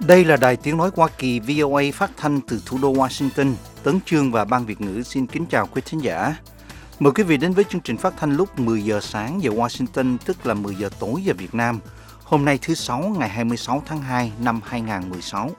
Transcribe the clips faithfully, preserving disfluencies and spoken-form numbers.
Đây là Đài Tiếng Nói Hoa Kỳ vê o a phát thanh từ thủ đô Washington. Tấn Chương và Ban Việt ngữ xin kính chào quý thính giả. Mời quý vị đến với chương trình phát thanh lúc mười giờ sáng giờ Washington, tức là mười giờ tối giờ Việt Nam. Hôm nay thứ Sáu, ngày hai mươi sáu tháng hai năm hai nghìn không trăm mười sáu.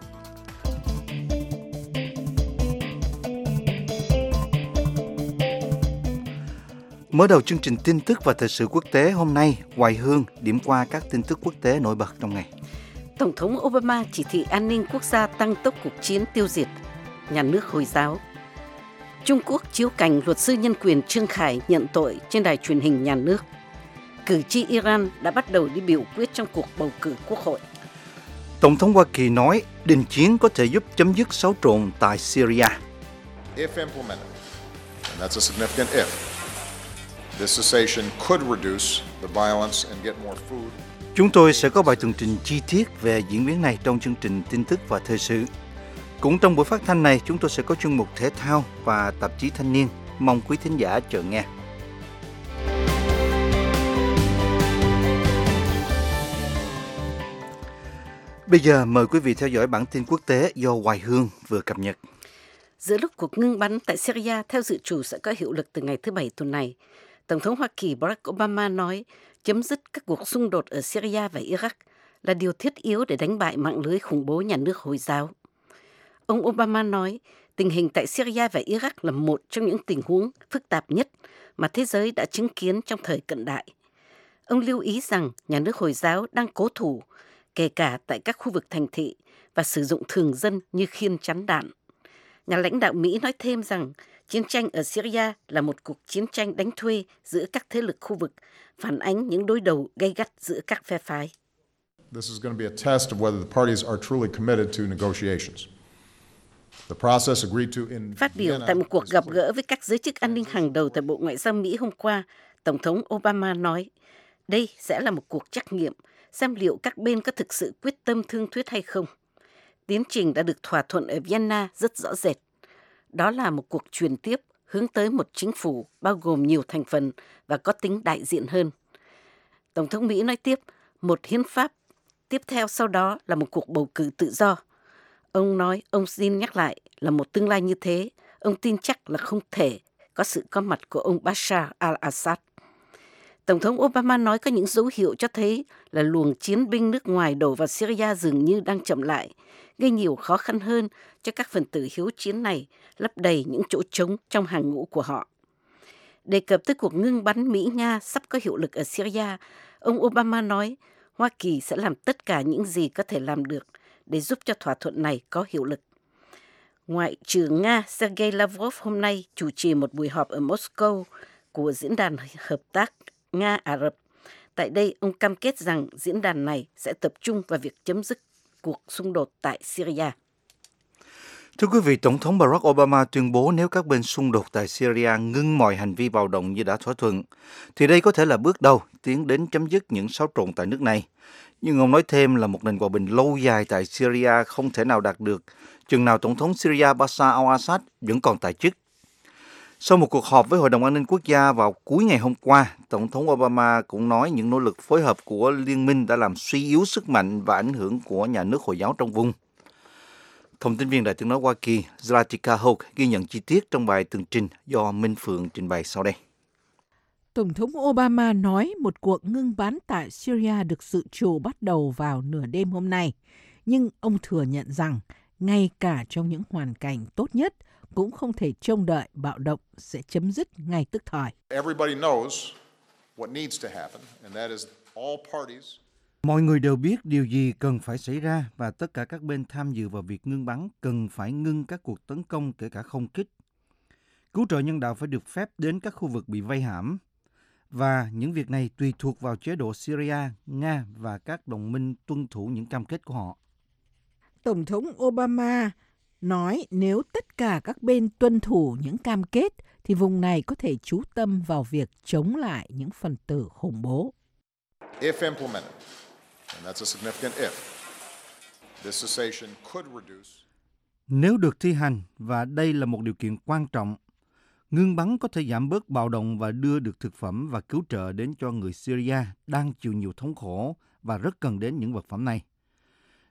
Mở đầu chương trình tin tức và thời sự quốc tế hôm nay, Hoài Hương điểm qua các tin tức quốc tế nổi bật trong ngày. Tổng thống Obama chỉ thị an ninh quốc gia tăng tốc cuộc chiến tiêu diệt nhà nước Hồi giáo. Trung Quốc chiếu cảnh luật sư nhân quyền Trương Khải nhận tội trên đài truyền hình nhà nước. Cử tri Iran đã bắt đầu đi biểu quyết trong cuộc bầu cử quốc hội. Tổng thống Hoa Kỳ nói đình chiến có thể giúp chấm dứt xáo trộn tại Syria. If implemented, and that's a significant if, this cessation could reduce the violence and get more food. Chúng tôi sẽ có bài tường trình chi tiết về diễn biến này trong chương trình tin tức và thời sự. Cũng trong buổi phát thanh này, chúng tôi sẽ có chuyên mục thể thao và tạp chí thanh niên. Mong quý thính giả chờ nghe. Bây giờ mời quý vị theo dõi bản tin quốc tế do Hoài Hương vừa cập nhật. Giữa lúc cuộc ngưng bắn tại Syria theo dự trù sẽ có hiệu lực từ ngày thứ Bảy tuần này, Tổng thống Hoa Kỳ Barack Obama nói chấm dứt các cuộc xung đột ở Syria và Iraq là điều thiết yếu để đánh bại mạng lưới khủng bố nhà nước Hồi giáo. Ông Obama nói tình hình tại Syria và Iraq là một trong những tình huống phức tạp nhất mà thế giới đã chứng kiến trong thời cận đại. Ông lưu ý rằng nhà nước Hồi giáo đang cố thủ, kể cả tại các khu vực thành thị, và sử dụng thường dân như khiên chắn đạn. Nhà lãnh đạo Mỹ nói thêm rằng chiến tranh ở Syria là một cuộc chiến tranh đánh thuê giữa các thế lực khu vực, phản ánh những đối đầu gay gắt giữa các phe phái. This is going to be a test of whether the parties are truly committed to negotiations. The process agreed to in Phát biểu tại một cuộc gặp gỡ với các giới chức an ninh hàng đầu tại Bộ Ngoại giao Mỹ hôm qua, Tổng thống Obama nói, đây sẽ là một cuộc trắc nghiệm, xem liệu các bên có thực sự quyết tâm thương thuyết hay không. Tiến trình đã được thỏa thuận ở Vienna rất rõ rệt. Đó là một cuộc truyền tiếp hướng tới một chính phủ bao gồm nhiều thành phần và có tính đại diện hơn. Tổng thống Mỹ nói tiếp, một hiến pháp tiếp theo sau đó là một cuộc bầu cử tự do. Ông nói, ông xin nhắc lại là một tương lai như thế, ông tin chắc là không thể có sự có mặt của ông Bashar al-Assad. Tổng thống Obama nói có những dấu hiệu cho thấy là luồng chiến binh nước ngoài đổ vào Syria dường như đang chậm lại, gây nhiều khó khăn hơn cho các phần tử hiếu chiến này lấp đầy những chỗ trống trong hàng ngũ của họ. Đề cập tới cuộc ngưng bắn Mỹ-Nga sắp có hiệu lực ở Syria, ông Obama nói Hoa Kỳ sẽ làm tất cả những gì có thể làm được để giúp cho thỏa thuận này có hiệu lực. Ngoại trưởng Nga Sergei Lavrov hôm nay chủ trì một buổi họp ở Moscow của Diễn đàn Hợp tác Nga-Ả Rập. Tại đây, ông cam kết rằng diễn đàn này sẽ tập trung vào việc chấm dứt cuộc xung đột tại Syria. Thưa quý vị, Tổng thống Barack Obama tuyên bố nếu các bên xung đột tại Syria ngưng mọi hành vi bạo động như đã thỏa thuận, thì đây có thể là bước đầu tiến đến chấm dứt những xáo trộn tại nước này. Nhưng ông nói thêm là một nền hòa bình lâu dài tại Syria không thể nào đạt được chừng nào Tổng thống Syria Bashar al-Assad vẫn còn tại chức. Sau một cuộc họp với Hội đồng An ninh Quốc gia vào cuối ngày hôm qua, Tổng thống Obama cũng nói những nỗ lực phối hợp của liên minh đã làm suy yếu sức mạnh và ảnh hưởng của nhà nước Hồi giáo trong vùng. Thông tin viên Đài Tiếng Nói Hoa Kỳ Zlatica Hoke ghi nhận chi tiết trong bài tường trình do Minh Phượng trình bày sau đây. Tổng thống Obama nói một cuộc ngưng bắn tại Syria được dự trù bắt đầu vào nửa đêm hôm nay. Nhưng ông thừa nhận rằng, ngay cả trong những hoàn cảnh tốt nhất, cũng không thể trông đợi bạo động sẽ chấm dứt ngay tức thời. Mọi người đều biết điều gì cần phải xảy ra và tất cả các bên tham dự vào việc ngưng bắn cần phải ngưng các cuộc tấn công kể cả không kích. Cứu trợ nhân đạo phải được phép đến các khu vực bị vây hãm. Và những việc này tùy thuộc vào chế độ Syria, Nga và các đồng minh tuân thủ những cam kết của họ. Tổng thống Obama nói nếu tất cả các bên tuân thủ những cam kết thì vùng này có thể chú tâm vào việc chống lại những phần tử khủng bố. If implemented, and that's a significant if, this cessation could reduce. Nếu được thi hành, và đây là một điều kiện quan trọng, ngưng bắn có thể giảm bớt bạo động và đưa được thực phẩm và cứu trợ đến cho người Syria đang chịu nhiều thống khổ và rất cần đến những vật phẩm này.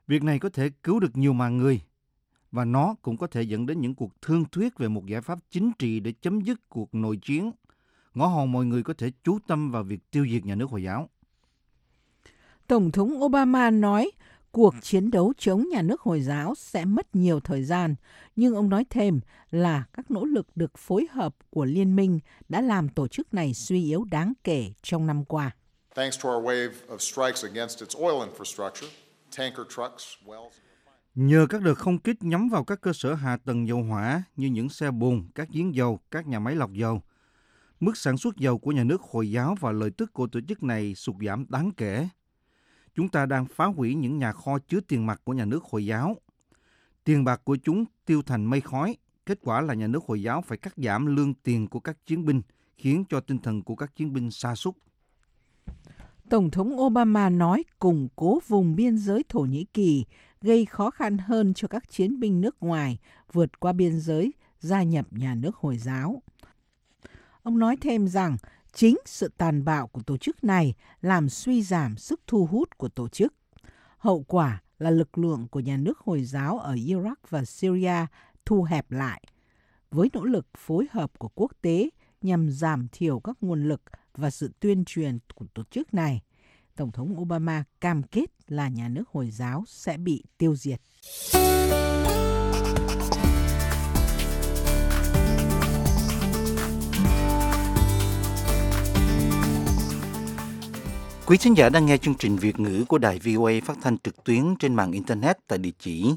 Việc này có thể cứu được nhiều mạng người, và nó cũng có thể dẫn đến những cuộc thương thuyết về một giải pháp chính trị để chấm dứt cuộc nội chiến, ngõ hòn mọi người có thể chú tâm vào việc tiêu diệt nhà nước Hồi giáo. Tổng thống Obama nói cuộc chiến đấu chống nhà nước Hồi giáo sẽ mất nhiều thời gian, nhưng ông nói thêm là các nỗ lực được phối hợp của liên minh đã làm tổ chức này suy yếu đáng kể trong năm qua. Thanks to our wave of strikes against its oil infrastructure, tanker trucks, wells. Nhờ các đợt không kích nhắm vào các cơ sở hạ tầng dầu hỏa như những xe bồn, các giếng dầu, các nhà máy lọc dầu, mức sản xuất dầu của nhà nước Hồi giáo và lợi tức của tổ chức này sụt giảm đáng kể. Chúng ta đang phá hủy những nhà kho chứa tiền mặt của nhà nước Hồi giáo. Tiền bạc của chúng tiêu thành mây khói. Kết quả là nhà nước Hồi giáo phải cắt giảm lương tiền của các chiến binh, khiến cho tinh thần của các chiến binh sa sút. Tổng thống Obama nói củng cố vùng biên giới Thổ Nhĩ Kỳ gây khó khăn hơn cho các chiến binh nước ngoài vượt qua biên giới gia nhập nhà nước Hồi giáo. Ông nói thêm rằng chính sự tàn bạo của tổ chức này làm suy giảm sức thu hút của tổ chức. Hậu quả là lực lượng của nhà nước Hồi giáo ở Iraq và Syria thu hẹp lại. Với nỗ lực phối hợp của quốc tế nhằm giảm thiểu các nguồn lực và sự tuyên truyền của tổ chức này, Tổng thống Obama cam kết là nhà nước Hồi giáo sẽ bị tiêu diệt. Quý thính giả đang nghe chương trình Việt ngữ của Đài vê o a phát thanh trực tuyến trên mạng Internet tại địa chỉ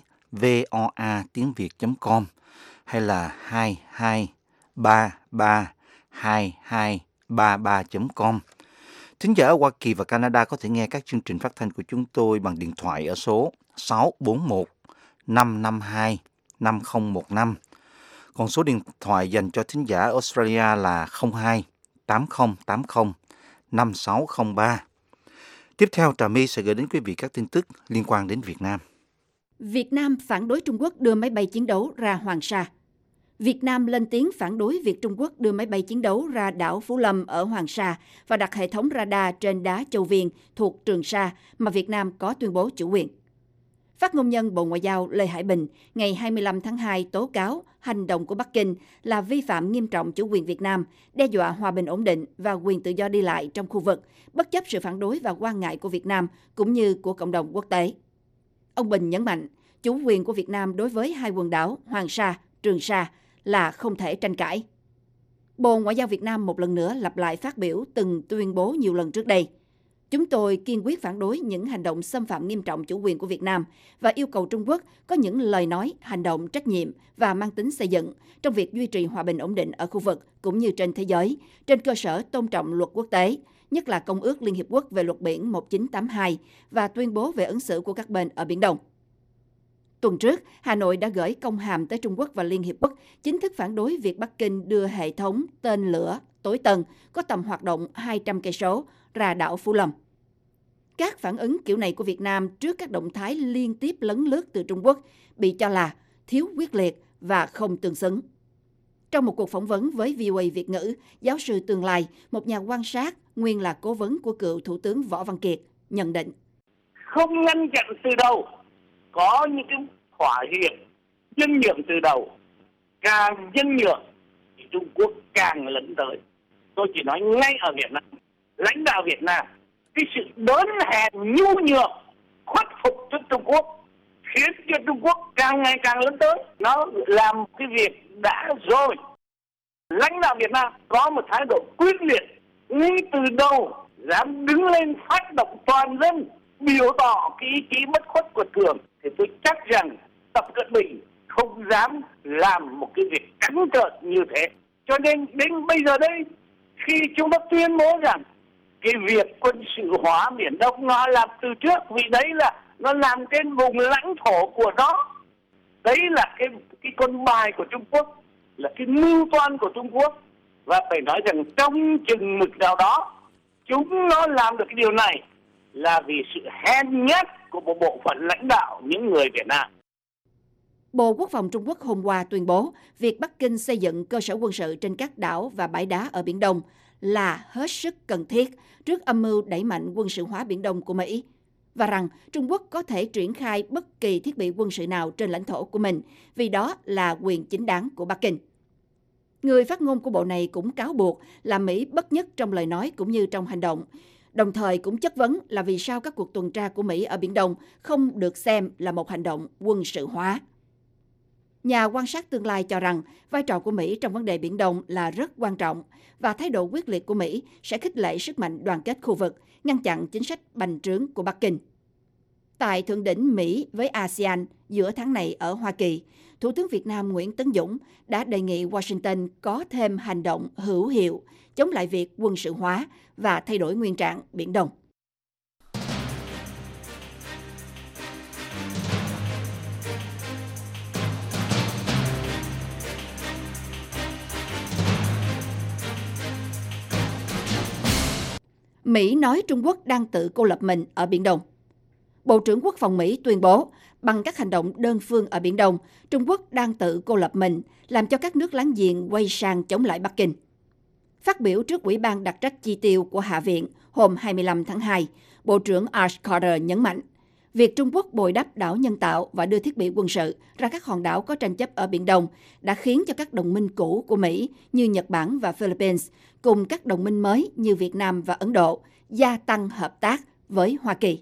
voa tiếng việt chấm com hay là hai hai ba ba hai hai ba ba chấm com. Thính giả ở Hoa Kỳ và Canada có thể nghe các chương trình phát thanh của chúng tôi bằng điện thoại ở số sáu bốn một năm năm hai năm không một năm. Còn số điện thoại dành cho thính giả ở Australia là không hai tám không tám không năm sáu không ba. Tiếp theo, Trà My sẽ gửi đến quý vị các tin tức liên quan đến Việt Nam. Việt Nam phản đối Trung Quốc đưa máy bay chiến đấu ra Hoàng Sa. Việt Nam lên tiếng phản đối việc Trung Quốc đưa máy bay chiến đấu ra đảo Phú Lâm ở Hoàng Sa và đặt hệ thống radar trên đá Châu Viên thuộc Trường Sa mà Việt Nam có tuyên bố chủ quyền. Phát ngôn nhân Bộ Ngoại giao Lê Hải Bình ngày hai mươi lăm tháng hai tố cáo hành động của Bắc Kinh là vi phạm nghiêm trọng chủ quyền Việt Nam, đe dọa hòa bình ổn định và quyền tự do đi lại trong khu vực, bất chấp sự phản đối và quan ngại của Việt Nam cũng như của cộng đồng quốc tế. Ông Bình nhấn mạnh, chủ quyền của Việt Nam đối với hai quần đảo Hoàng Sa, Trường Sa là không thể tranh cãi. Bộ Ngoại giao Việt Nam một lần nữa lặp lại phát biểu từng tuyên bố nhiều lần trước đây. Chúng tôi kiên quyết phản đối những hành động xâm phạm nghiêm trọng chủ quyền của Việt Nam và yêu cầu Trung Quốc có những lời nói, hành động trách nhiệm và mang tính xây dựng trong việc duy trì hòa bình ổn định ở khu vực cũng như trên thế giới, trên cơ sở tôn trọng luật quốc tế, nhất là Công ước Liên Hiệp Quốc về luật biển một nghìn chín trăm tám mươi hai và tuyên bố về ứng xử của các bên ở Biển Đông. Tuần trước, Hà Nội đã gửi công hàm tới Trung Quốc và Liên Hiệp Quốc chính thức phản đối việc Bắc Kinh đưa hệ thống tên lửa tối tân có tầm hoạt động hai trăm cây số ra đảo Phú Lâm. Các phản ứng kiểu này của Việt Nam trước các động thái liên tiếp lấn lướt từ Trung Quốc bị cho là thiếu quyết liệt và không tương xứng. Trong một cuộc phỏng vấn với vê o a Việt ngữ, giáo sư Tương Lai, một nhà quan sát, nguyên là cố vấn của cựu Thủ tướng Võ Văn Kiệt, nhận định. Không ngăn chặn từ đầu, có những cái thỏa hiệp, nhân nhượng từ đầu, càng nhân nhượng thì Trung Quốc càng lấn tới. Tôi chỉ nói ngay ở Việt Nam, lãnh đạo Việt Nam, cái sự đớn hèn nhu nhược, khuất phục trước Trung Quốc khiến cho Trung Quốc càng ngày càng lớn tới. Nó làm cái việc đã rồi. Lãnh đạo Việt Nam có một thái độ quyết liệt, ngay từ đầu dám đứng lên phát động toàn dân, biểu tỏ cái ý chí bất khuất của Cường, thì tôi chắc rằng Tập Cận Bình không dám làm một cái việc trắng trợn như thế. Cho nên đến bây giờ đây, khi chúng ta tuyên bố rằng cái việc quân sự hóa Biển Đông nó làm từ trước, vì đấy là nó làm trên vùng lãnh thổ của nó. Đấy là cái cái con bài của Trung Quốc, là cái mưu toan của Trung Quốc. Và phải nói rằng trong chừng mực nào đó, chúng nó làm được cái điều này là vì sự hèn nhát của một bộ phận lãnh đạo những người Việt Nam. Bộ Quốc phòng Trung Quốc hôm qua tuyên bố việc Bắc Kinh xây dựng cơ sở quân sự trên các đảo và bãi đá ở Biển Đông là hết sức cần thiết trước âm mưu đẩy mạnh quân sự hóa Biển Đông của Mỹ. và rằng Trung Quốc có thể triển khai bất kỳ thiết bị quân sự nào trên lãnh thổ của mình, vì đó là quyền chính đáng của Bắc Kinh. Người phát ngôn của bộ này cũng cáo buộc là Mỹ bất nhất trong lời nói cũng như trong hành động, đồng thời cũng chất vấn là vì sao các cuộc tuần tra của Mỹ ở Biển Đông không được xem là một hành động quân sự hóa. Nhà quan sát tương lai cho rằng vai trò của Mỹ trong vấn đề Biển Đông là rất quan trọng và thái độ quyết liệt của Mỹ sẽ khích lệ sức mạnh đoàn kết khu vực, ngăn chặn chính sách bành trướng của Bắc Kinh. Tại thượng đỉnh Mỹ với a sê an giữa tháng này ở Hoa Kỳ, Thủ tướng Việt Nam Nguyễn Tấn Dũng đã đề nghị Washington có thêm hành động hữu hiệu chống lại việc quân sự hóa và thay đổi nguyên trạng Biển Đông. Mỹ nói Trung Quốc đang tự cô lập mình ở Biển Đông. Bộ trưởng Quốc phòng Mỹ tuyên bố, bằng các hành động đơn phương ở Biển Đông, Trung Quốc đang tự cô lập mình, làm cho các nước láng giềng quay sang chống lại Bắc Kinh. Phát biểu trước Ủy ban đặc trách chi tiêu của Hạ viện hôm hai mươi lăm tháng hai, Bộ trưởng Ash Carter nhấn mạnh, việc Trung Quốc bồi đắp đảo nhân tạo và đưa thiết bị quân sự ra các hòn đảo có tranh chấp ở Biển Đông đã khiến cho các đồng minh cũ của Mỹ như Nhật Bản và Philippines cùng các đồng minh mới như Việt Nam và Ấn Độ gia tăng hợp tác với Hoa Kỳ.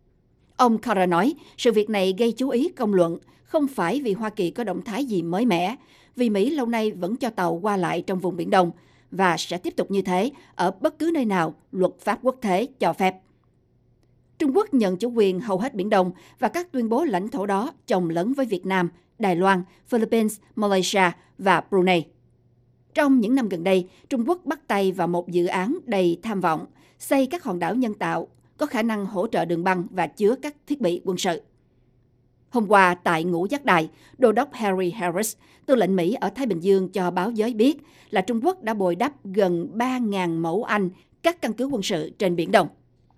Ông Carter nói, sự việc này gây chú ý công luận, không phải vì Hoa Kỳ có động thái gì mới mẻ, vì Mỹ lâu nay vẫn cho tàu qua lại trong vùng Biển Đông và sẽ tiếp tục như thế ở bất cứ nơi nào luật pháp quốc tế cho phép. Trung Quốc nhận chủ quyền hầu hết Biển Đông và các tuyên bố lãnh thổ đó chồng lấn với Việt Nam, Đài Loan, Philippines, Malaysia và Brunei. Trong những năm gần đây, Trung Quốc bắt tay vào một dự án đầy tham vọng, xây các hòn đảo nhân tạo có khả năng hỗ trợ đường băng và chứa các thiết bị quân sự. Hôm qua, tại Ngũ Giác Đài, Đô đốc Harry Harris, tư lệnh Mỹ ở Thái Bình Dương cho báo giới biết là Trung Quốc đã bồi đắp gần ba nghìn mẫu Anh các căn cứ quân sự trên Biển Đông.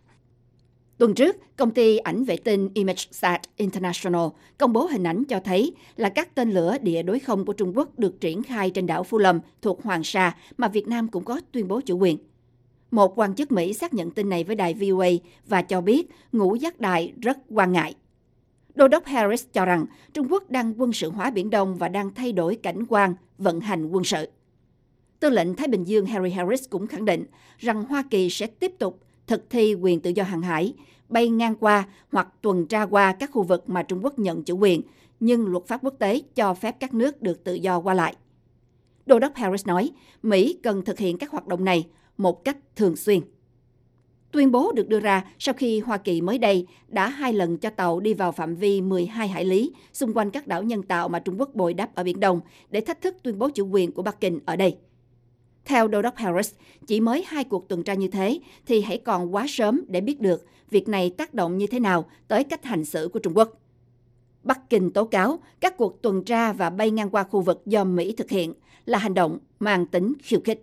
Tuần trước, công ty ảnh vệ tinh ImageSat International công bố hình ảnh cho thấy là các tên lửa địa đối không của Trung Quốc được triển khai trên đảo Phú Lâm thuộc Hoàng Sa mà Việt Nam cũng có tuyên bố chủ quyền. Một quan chức Mỹ xác nhận tin này với đài vê o a và cho biết Ngũ Giác Đài rất quan ngại. Đô đốc Harris cho rằng Trung Quốc đang quân sự hóa Biển Đông và đang thay đổi cảnh quan vận hành quân sự. Tư lệnh Thái Bình Dương Harry Harris cũng khẳng định rằng Hoa Kỳ sẽ tiếp tục thực thi quyền tự do hàng hải, bay ngang qua hoặc tuần tra qua các khu vực mà Trung Quốc nhận chủ quyền, nhưng luật pháp quốc tế cho phép các nước được tự do qua lại. Đô đốc Harris nói, Mỹ cần thực hiện các hoạt động này một cách thường xuyên. Tuyên bố được đưa ra sau khi Hoa Kỳ mới đây đã hai lần cho tàu đi vào phạm vi mười hai hải lý xung quanh các đảo nhân tạo mà Trung Quốc bồi đắp ở Biển Đông để thách thức tuyên bố chủ quyền của Bắc Kinh ở đây. Theo Đô đốc Harris, chỉ mới hai cuộc tuần tra như thế thì hãy còn quá sớm để biết được việc này tác động như thế nào tới cách hành xử của Trung Quốc. Bắc Kinh tố cáo các cuộc tuần tra và bay ngang qua khu vực do Mỹ thực hiện là hành động mang tính khiêu khích.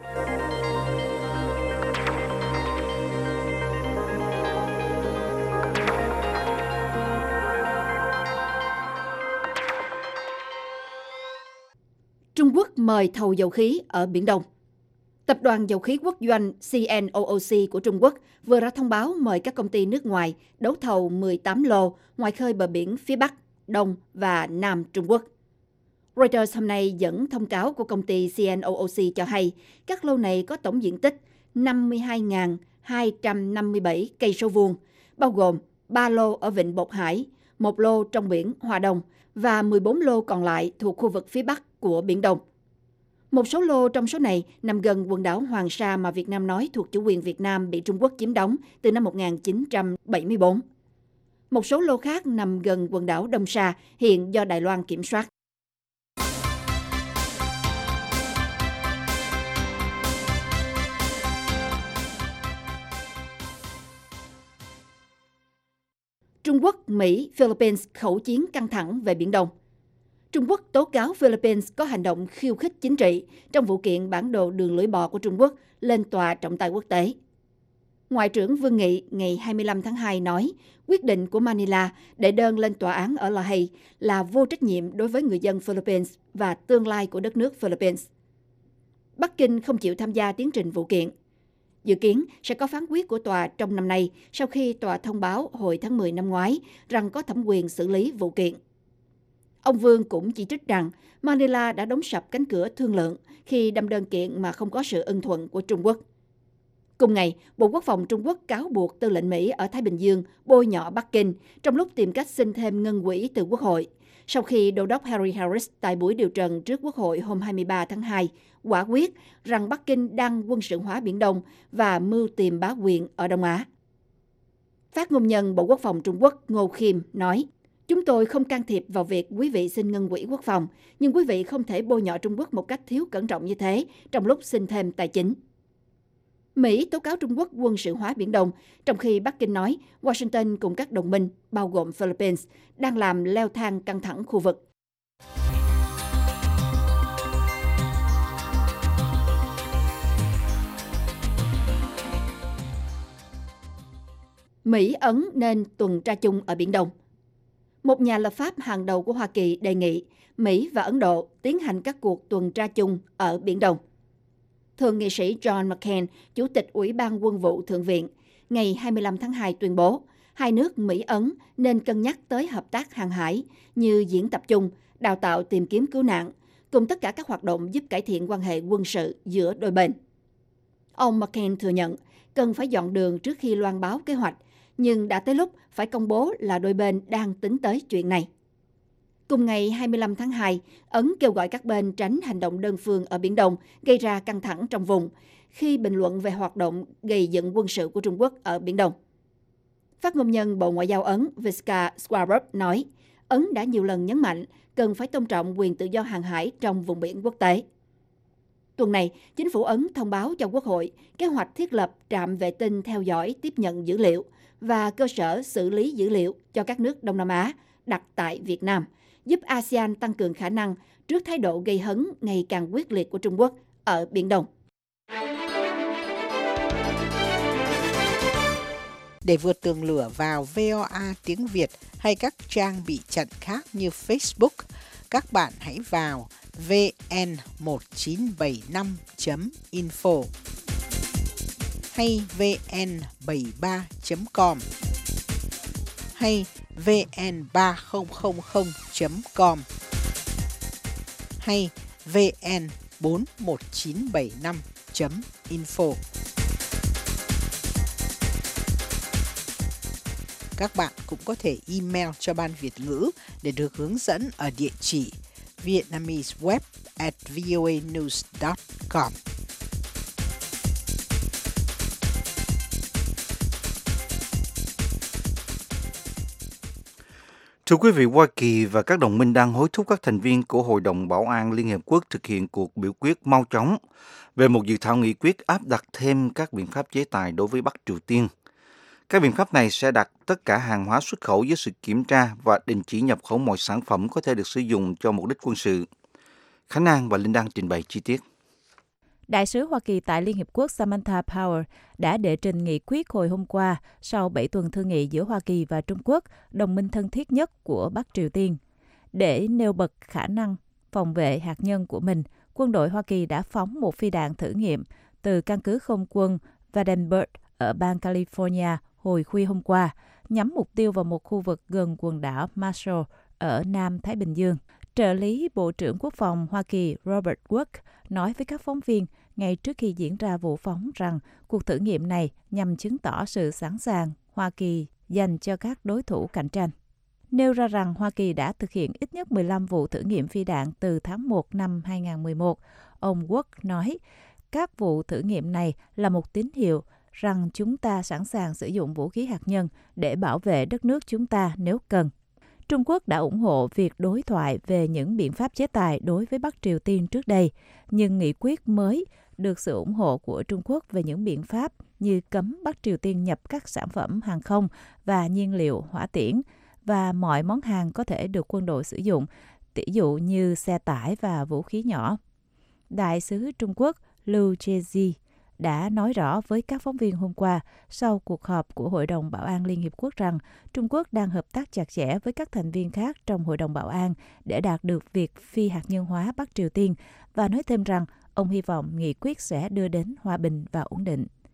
Trung Quốc mời thầu dầu khí ở Biển Đông. Tập đoàn Dầu khí Quốc doanh xê en o o xê của Trung Quốc vừa ra thông báo mời các công ty nước ngoài đấu thầu mười tám lô ngoài khơi bờ biển phía Bắc, Đông và Nam Trung Quốc. Reuters hôm nay dẫn thông cáo của công ty xê en o o xê cho hay các lô này có tổng diện tích năm mươi hai nghìn hai trăm năm mươi bảy cây số vuông, bao gồm ba lô ở Vịnh Bột Hải, một lô trong biển Hoa Đông và mười bốn lô còn lại thuộc khu vực phía Bắc của Biển Đông. Một số lô trong số này nằm gần quần đảo Hoàng Sa mà Việt Nam nói thuộc chủ quyền Việt Nam bị Trung Quốc chiếm đóng từ năm một nghìn chín trăm bảy mươi tư. Một số lô khác nằm gần quần đảo Đông Sa hiện do Đài Loan kiểm soát. Trung Quốc, Mỹ, Philippines khẩu chiến căng thẳng về Biển Đông. Trung Quốc tố cáo Philippines có hành động khiêu khích chính trị trong vụ kiện bản đồ đường lưỡi bò của Trung Quốc lên tòa trọng tài quốc tế. Ngoại trưởng Vương Nghị ngày hai mươi lăm tháng hai nói quyết định của Manila để đơn lên tòa án ở La Hay là vô trách nhiệm đối với người dân Philippines và tương lai của đất nước Philippines. Bắc Kinh không chịu tham gia tiến trình vụ kiện. Dự kiến sẽ có phán quyết của tòa trong năm nay sau khi tòa thông báo hồi tháng mười năm ngoái rằng có thẩm quyền xử lý vụ kiện. Ông Vương cũng chỉ trích rằng Manila đã đóng sập cánh cửa thương lượng khi đâm đơn kiện mà không có sự ưng thuận của Trung Quốc. Cùng ngày, Bộ Quốc phòng Trung Quốc cáo buộc tư lệnh Mỹ ở Thái Bình Dương bôi nhọ Bắc Kinh trong lúc tìm cách xin thêm ngân quỹ từ Quốc hội, sau khi Đô đốc Harry Harris tại buổi điều trần trước Quốc hội hôm hai mươi ba tháng hai quả quyết rằng Bắc Kinh đang quân sự hóa Biển Đông và mưu tìm bá quyền ở Đông Á. Phát ngôn nhân Bộ Quốc phòng Trung Quốc Ngô Khiêm nói, chúng tôi không can thiệp vào việc quý vị xin ngân quỹ quốc phòng, nhưng quý vị không thể bôi nhọ Trung Quốc một cách thiếu cẩn trọng như thế trong lúc xin thêm tài chính. Mỹ tố cáo Trung Quốc quân sự hóa Biển Đông, trong khi Bắc Kinh nói Washington cùng các đồng minh, bao gồm Philippines, đang làm leo thang căng thẳng khu vực. Mỹ Ấn nên tuần tra chung ở Biển Đông. Một nhà lập pháp hàng đầu của Hoa Kỳ đề nghị Mỹ và Ấn Độ tiến hành các cuộc tuần tra chung ở Biển Đông. Thượng nghị sĩ John McCain, Chủ tịch Ủy ban Quân vụ Thượng viện, ngày hai mươi lăm tháng hai tuyên bố hai nước Mỹ-Ấn nên cân nhắc tới hợp tác hàng hải như diễn tập chung, đào tạo tìm kiếm cứu nạn, cùng tất cả các hoạt động giúp cải thiện quan hệ quân sự giữa đôi bên. Ông McCain thừa nhận cần phải dọn đường trước khi loan báo kế hoạch, nhưng đã tới lúc phải công bố là đôi bên đang tính tới chuyện này. Cùng ngày hai mươi lăm tháng hai, Ấn kêu gọi các bên tránh hành động đơn phương ở Biển Đông gây ra căng thẳng trong vùng khi bình luận về hoạt động gây dựng quân sự của Trung Quốc ở Biển Đông. Phát ngôn nhân Bộ Ngoại giao Ấn Visca Swarup nói, Ấn đã nhiều lần nhấn mạnh cần phải tôn trọng quyền tự do hàng hải trong vùng biển quốc tế. Tuần này, chính phủ Ấn thông báo cho Quốc hội kế hoạch thiết lập trạm vệ tinh theo dõi tiếp nhận dữ liệu và cơ sở xử lý dữ liệu cho các nước Đông Nam Á đặt tại Việt Nam, giúp a sê an tăng cường khả năng trước thái độ gây hấn ngày càng quyết liệt của Trung Quốc ở Biển Đông. Để vượt tường lửa vào vê o a tiếng Việt hay các trang bị chặn khác như Facebook, các bạn hãy vào vê en một chín bảy năm chấm info hay vê en bảy ba chấm com hay vê en ba không không không chấm com hay vê en bốn một chín bảy năm chấm info. Các bạn cũng có thể email cho Ban Việt ngữ để được hướng dẫn ở địa chỉ vietnameseweb at voanews dot com. Thưa quý vị, Hoa Kỳ và các đồng minh đang hối thúc các thành viên của Hội đồng Bảo an Liên Hiệp Quốc thực hiện cuộc biểu quyết mau chóng về một dự thảo nghị quyết áp đặt thêm các biện pháp chế tài đối với Bắc Triều Tiên. Các biện pháp này sẽ đặt tất cả hàng hóa xuất khẩu dưới sự kiểm tra và đình chỉ nhập khẩu mọi sản phẩm có thể được sử dụng cho mục đích quân sự. Khánh An và Linh Đăng trình bày chi tiết. Đại sứ Hoa Kỳ tại Liên Hiệp Quốc Samantha Power đã đệ trình nghị quyết hồi hôm qua sau bảy tuần thương nghị giữa Hoa Kỳ và Trung Quốc, đồng minh thân thiết nhất của Bắc Triều Tiên. Để nêu bật khả năng phòng vệ hạt nhân của mình, quân đội Hoa Kỳ đã phóng một phi đạn thử nghiệm từ căn cứ không quân Vandenberg ở bang California hồi khuya hôm qua, nhắm mục tiêu vào một khu vực gần quần đảo Marshall ở Nam Thái Bình Dương. Trợ lý Bộ trưởng Quốc phòng Hoa Kỳ Robert Wood nói với các phóng viên ngay trước khi diễn ra vụ phóng rằng cuộc thử nghiệm này nhằm chứng tỏ sự sẵn sàng Hoa Kỳ dành cho các đối thủ cạnh tranh. Nêu ra rằng Hoa Kỳ đã thực hiện ít nhất mười lăm vụ thử nghiệm phi đạn từ tháng một năm hai nghìn không trăm mười một. Ông Wood nói, các vụ thử nghiệm này là một tín hiệu rằng chúng ta sẵn sàng sử dụng vũ khí hạt nhân để bảo vệ đất nước chúng ta nếu cần. Trung Quốc đã ủng hộ việc đối thoại về những biện pháp chế tài đối với Bắc Triều Tiên trước đây, nhưng nghị quyết mới được sự ủng hộ của Trung Quốc về những biện pháp như cấm Bắc Triều Tiên nhập các sản phẩm hàng không và nhiên liệu hỏa tiễn và mọi món hàng có thể được quân đội sử dụng, tỷ dụ như xe tải và vũ khí nhỏ. Đại sứ Trung Quốc Liu Zheji đã nói rõ với các phóng viên hôm qua sau cuộc họp của Hội đồng Bảo an Liên Hiệp Quốc rằng Trung Quốc đang hợp tác chặt chẽ với các thành viên khác trong Hội đồng Bảo an để đạt được việc phi hạt nhân hóa Bắc Triều Tiên và nói thêm rằng ông hy vọng nghị quyết sẽ đưa đến hòa bình và ổn định.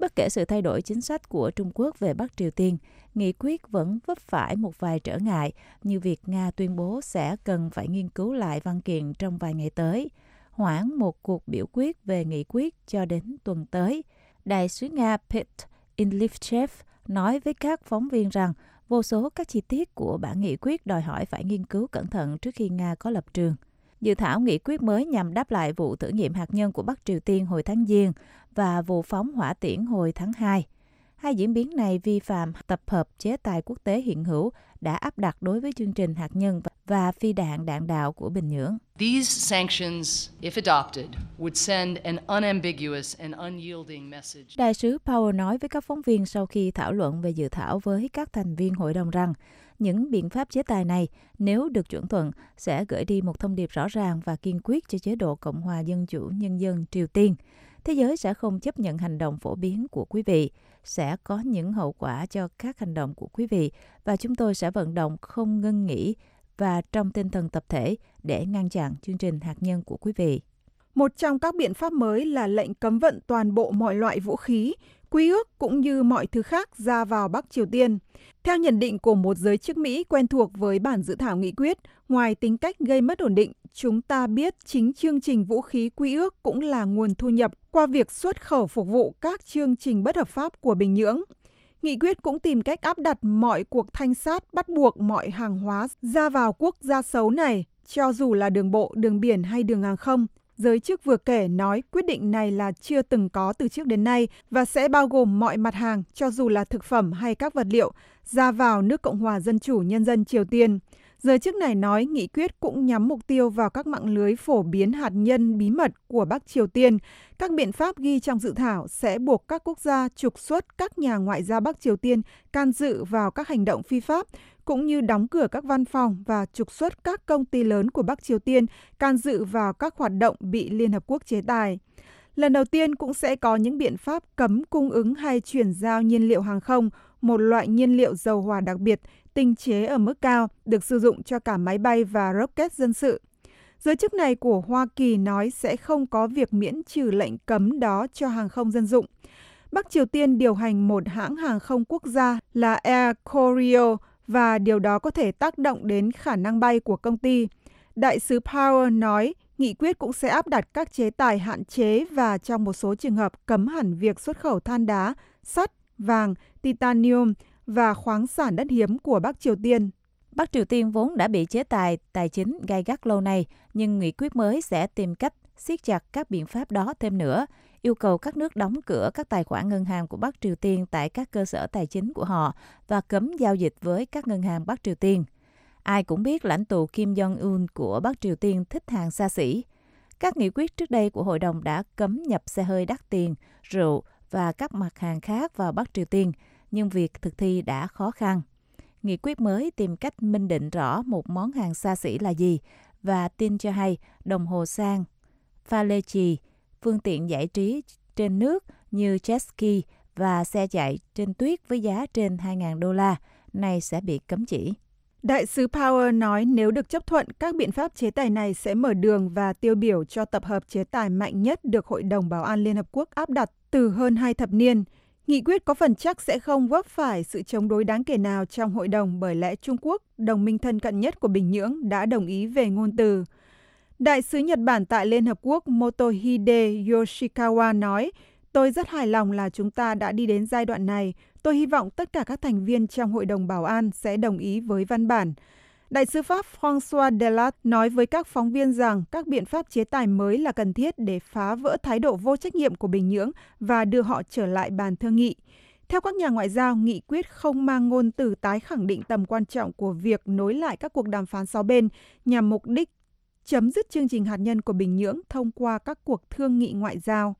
Bất kể sự thay đổi chính sách của Trung Quốc về Bắc Triều Tiên, nghị quyết vẫn vấp phải một vài trở ngại như việc Nga tuyên bố sẽ cần phải nghiên cứu lại văn kiện trong vài ngày tới, hoãn một cuộc biểu quyết về nghị quyết cho đến tuần tới. Đại sứ Nga Petr Ilyichev nói với các phóng viên rằng vô số các chi tiết của bản nghị quyết đòi hỏi phải nghiên cứu cẩn thận trước khi Nga có lập trường. Dự thảo nghị quyết mới nhằm đáp lại vụ thử nghiệm hạt nhân của Bắc Triều Tiên hồi tháng Giêng và vụ phóng hỏa tiễn hồi tháng hai. Hai diễn biến này vi phạm tập hợp chế tài quốc tế hiện hữu đã áp đặt đối với chương trình hạt nhân và phi đạn đạn đạo của Bình Nhưỡng. These sanctions, if adopted, would send an unambiguous and unyielding message. Đại sứ Power nói với các phóng viên sau khi thảo luận về dự thảo với các thành viên hội đồng rằng những biện pháp chế tài này, nếu được chuẩn thuận, sẽ gửi đi một thông điệp rõ ràng và kiên quyết cho chế độ Cộng hòa Dân chủ Nhân dân Triều Tiên. Thế giới sẽ không chấp nhận hành động phổ biến của quý vị, sẽ có những hậu quả cho các hành động của quý vị và chúng tôi sẽ vận động không ngưng nghỉ và trong tinh thần tập thể để ngăn chặn chương trình hạt nhân của quý vị. Một trong các biện pháp mới là lệnh cấm vận toàn bộ mọi loại vũ khí, quy ước cũng như mọi thứ khác ra vào Bắc Triều Tiên. Theo nhận định của một giới chức Mỹ quen thuộc với bản dự thảo nghị quyết, ngoài tính cách gây mất ổn định, chúng ta biết chính chương trình vũ khí quy ước cũng là nguồn thu nhập qua việc xuất khẩu phục vụ các chương trình bất hợp pháp của Bình Nhưỡng. Nghị quyết cũng tìm cách áp đặt mọi cuộc thanh sát bắt buộc mọi hàng hóa ra vào quốc gia xấu này, cho dù là đường bộ, đường biển hay đường hàng không. Giới chức vừa kể nói quyết định này là chưa từng có từ trước đến nay và sẽ bao gồm mọi mặt hàng, cho dù là thực phẩm hay các vật liệu, ra vào nước Cộng hòa Dân chủ Nhân dân Triều Tiên. Giới chức này nói nghị quyết cũng nhắm mục tiêu vào các mạng lưới phổ biến hạt nhân bí mật của Bắc Triều Tiên. Các biện pháp ghi trong dự thảo sẽ buộc các quốc gia trục xuất các nhà ngoại giao Bắc Triều Tiên can dự vào các hành động phi pháp, cũng như đóng cửa các văn phòng và trục xuất các công ty lớn của Bắc Triều Tiên can dự vào các hoạt động bị Liên Hợp Quốc chế tài. Lần đầu tiên cũng sẽ có những biện pháp cấm cung ứng hay chuyển giao nhiên liệu hàng không, một loại nhiên liệu dầu hỏa đặc biệt, tinh chế ở mức cao, được sử dụng cho cả máy bay và rocket dân sự. Giới chức này của Hoa Kỳ nói sẽ không có việc miễn trừ lệnh cấm đó cho hàng không dân dụng. Bắc Triều Tiên điều hành một hãng hàng không quốc gia là Air Koryo và điều đó có thể tác động đến khả năng bay của công ty. Đại sứ Power nói nghị quyết cũng sẽ áp đặt các chế tài hạn chế và trong một số trường hợp cấm hẳn việc xuất khẩu than đá, sắt, vàng, titanium và khoáng sản đất hiếm của Bắc Triều Tiên. Bắc Triều Tiên vốn đã bị chế tài tài chính gay gắt lâu nay, nhưng nghị quyết mới sẽ tìm cách siết chặt các biện pháp đó thêm nữa, yêu cầu các nước đóng cửa các tài khoản ngân hàng của Bắc Triều Tiên tại các cơ sở tài chính của họ và cấm giao dịch với các ngân hàng Bắc Triều Tiên. Ai cũng biết lãnh tụ Kim Jong-un của Bắc Triều Tiên thích hàng xa xỉ. Các nghị quyết trước đây của Hội đồng đã cấm nhập xe hơi đắt tiền, rượu và các mặt hàng khác vào Bắc Triều Tiên, nhưng việc thực thi đã khó khăn. Nghị quyết mới tìm cách minh định rõ một món hàng xa xỉ là gì và tin cho hay đồng hồ sang, pha lê chì, phương tiện giải trí trên nước như jet ski và xe chạy trên tuyết với giá trên hai nghìn đô la này sẽ bị cấm chỉ. Đại sứ Power nói nếu được chấp thuận, các biện pháp chế tài này sẽ mở đường và tiêu biểu cho tập hợp chế tài mạnh nhất được Hội đồng Bảo an Liên Hợp Quốc áp đặt từ hơn hai thập niên. Nghị quyết có phần chắc sẽ không vấp phải sự chống đối đáng kể nào trong hội đồng bởi lẽ Trung Quốc, đồng minh thân cận nhất của Bình Nhưỡng, đã đồng ý về ngôn từ. Đại sứ Nhật Bản tại Liên Hợp Quốc Motohide Yoshikawa nói, tôi rất hài lòng là chúng ta đã đi đến giai đoạn này. Tôi hy vọng tất cả các thành viên trong Hội đồng Bảo an sẽ đồng ý với văn bản. Đại sứ Pháp François Delat nói với các phóng viên rằng các biện pháp chế tài mới là cần thiết để phá vỡ thái độ vô trách nhiệm của Bình Nhưỡng và đưa họ trở lại bàn thương nghị. Theo các nhà ngoại giao, nghị quyết không mang ngôn từ tái khẳng định tầm quan trọng của việc nối lại các cuộc đàm phán sáu bên nhằm mục đích chấm dứt chương trình hạt nhân của Bình Nhưỡng thông qua các cuộc thương nghị ngoại giao.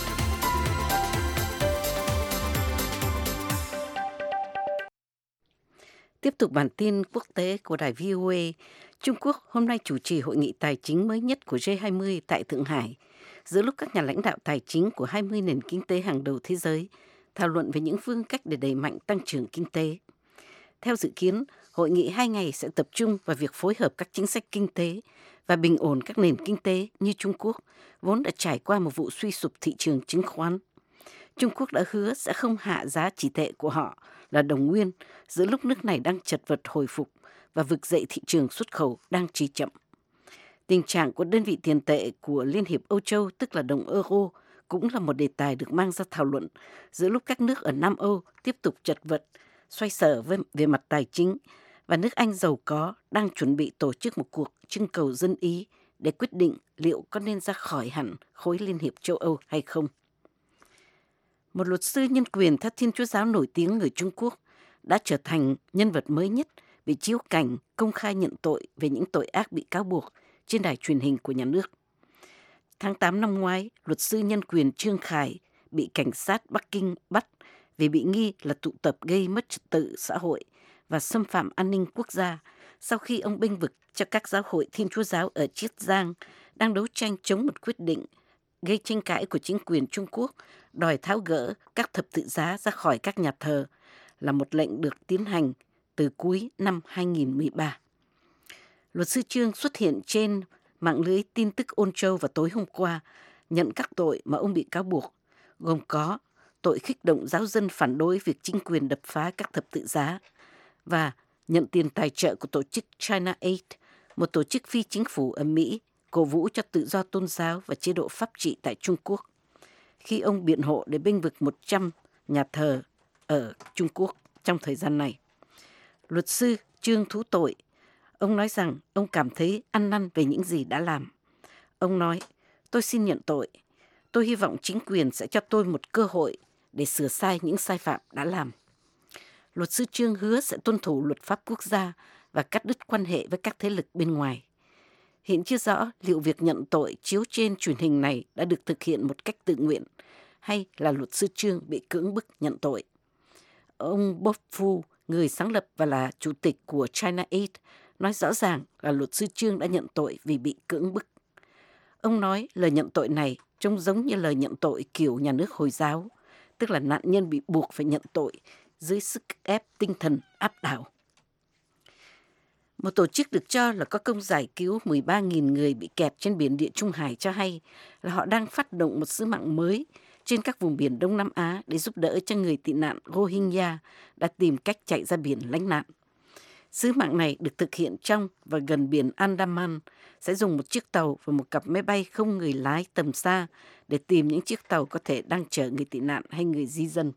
Tiếp tục bản tin quốc tế của đài vê o a, Trung Quốc hôm nay chủ trì hội nghị tài chính mới nhất của G hai mươi tại Thượng Hải, giữa lúc các nhà lãnh đạo tài chính của hai mươi nền kinh tế hàng đầu thế giới thảo luận về những phương cách để đẩy mạnh tăng trưởng kinh tế. Theo dự kiến, hội nghị hai ngày sẽ tập trung vào việc phối hợp các chính sách kinh tế và bình ổn các nền kinh tế như Trung Quốc, vốn đã trải qua một vụ suy sụp thị trường chứng khoán. Trung Quốc đã hứa sẽ không hạ giá chỉ tệ của họ là đồng nguyên giữa lúc nước này đang chật vật hồi phục và vực dậy thị trường xuất khẩu đang trì chậm. Tình trạng của đơn vị tiền tệ của Liên hiệp Âu Châu, tức là đồng euro, cũng là một đề tài được mang ra thảo luận giữa lúc các nước ở Nam Âu tiếp tục chật vật, xoay sở về, về mặt tài chính, và nước Anh giàu có đang chuẩn bị tổ chức một cuộc trưng cầu dân Ý để quyết định liệu có nên ra khỏi hẳn khối Liên hiệp châu Âu hay không. Một luật sư nhân quyền theo Thiên Chúa giáo nổi tiếng người Trung Quốc đã trở thành nhân vật mới nhất bị chiếu cảnh công khai nhận tội về những tội ác bị cáo buộc trên đài truyền hình của nhà nước. Tháng tám năm ngoái, luật sư nhân quyền Trương Khải bị cảnh sát Bắc Kinh bắt vì bị nghi là tụ tập gây mất trật tự xã hội và xâm phạm an ninh quốc gia sau khi ông bênh vực cho các giáo hội Thiên Chúa giáo ở Chiết Giang đang đấu tranh chống một quyết định gây tranh cãi của chính quyền Trung Quốc đòi tháo gỡ các thập tự giá ra khỏi các nhà thờ, là một lệnh được tiến hành từ cuối năm hai nghìn không trăm mười ba. Luật sư Trương xuất hiện trên mạng lưới tin tức Ôn Châu vào tối hôm qua, nhận các tội mà ông bị cáo buộc, gồm có tội khích động giáo dân phản đối việc chính quyền đập phá các thập tự giá và nhận tiền tài trợ của tổ chức China Aid, một tổ chức phi chính phủ ở Mỹ cổ vũ cho tự do tôn giáo và chế độ pháp trị tại Trung Quốc, khi ông biện hộ để bênh vực một trăm nhà thờ ở Trung Quốc trong thời gian này. Luật sư Trương thú tội. Ông nói rằng ông cảm thấy ăn năn về những gì đã làm. Ông nói, tôi xin nhận tội. Tôi hy vọng chính quyền sẽ cho tôi một cơ hội để sửa sai những sai phạm đã làm. Luật sư Trương hứa sẽ tuân thủ luật pháp quốc gia và cắt đứt quan hệ với các thế lực bên ngoài. Hiện chưa rõ liệu việc nhận tội chiếu trên truyền hình này đã được thực hiện một cách tự nguyện hay là luật sư Trương bị cưỡng bức nhận tội. Ông Bob Fu, người sáng lập và là chủ tịch của China Aid, nói rõ ràng là luật sư Trương đã nhận tội vì bị cưỡng bức. Ông nói lời nhận tội này trông giống như lời nhận tội kiểu nhà nước Hồi giáo, tức là nạn nhân bị buộc phải nhận tội dưới sức ép tinh thần áp đảo. Một tổ chức được cho là có công giải cứu mười ba nghìn người bị kẹt trên biển Địa Trung Hải cho hay là họ đang phát động một sứ mạng mới trên các vùng biển Đông Nam Á để giúp đỡ cho người tị nạn Rohingya đã tìm cách chạy ra biển lánh nạn. Sứ mạng này được thực hiện trong và gần biển Andaman, sẽ dùng một chiếc tàu và một cặp máy bay không người lái tầm xa để tìm những chiếc tàu có thể đang chở người tị nạn hay người di dân.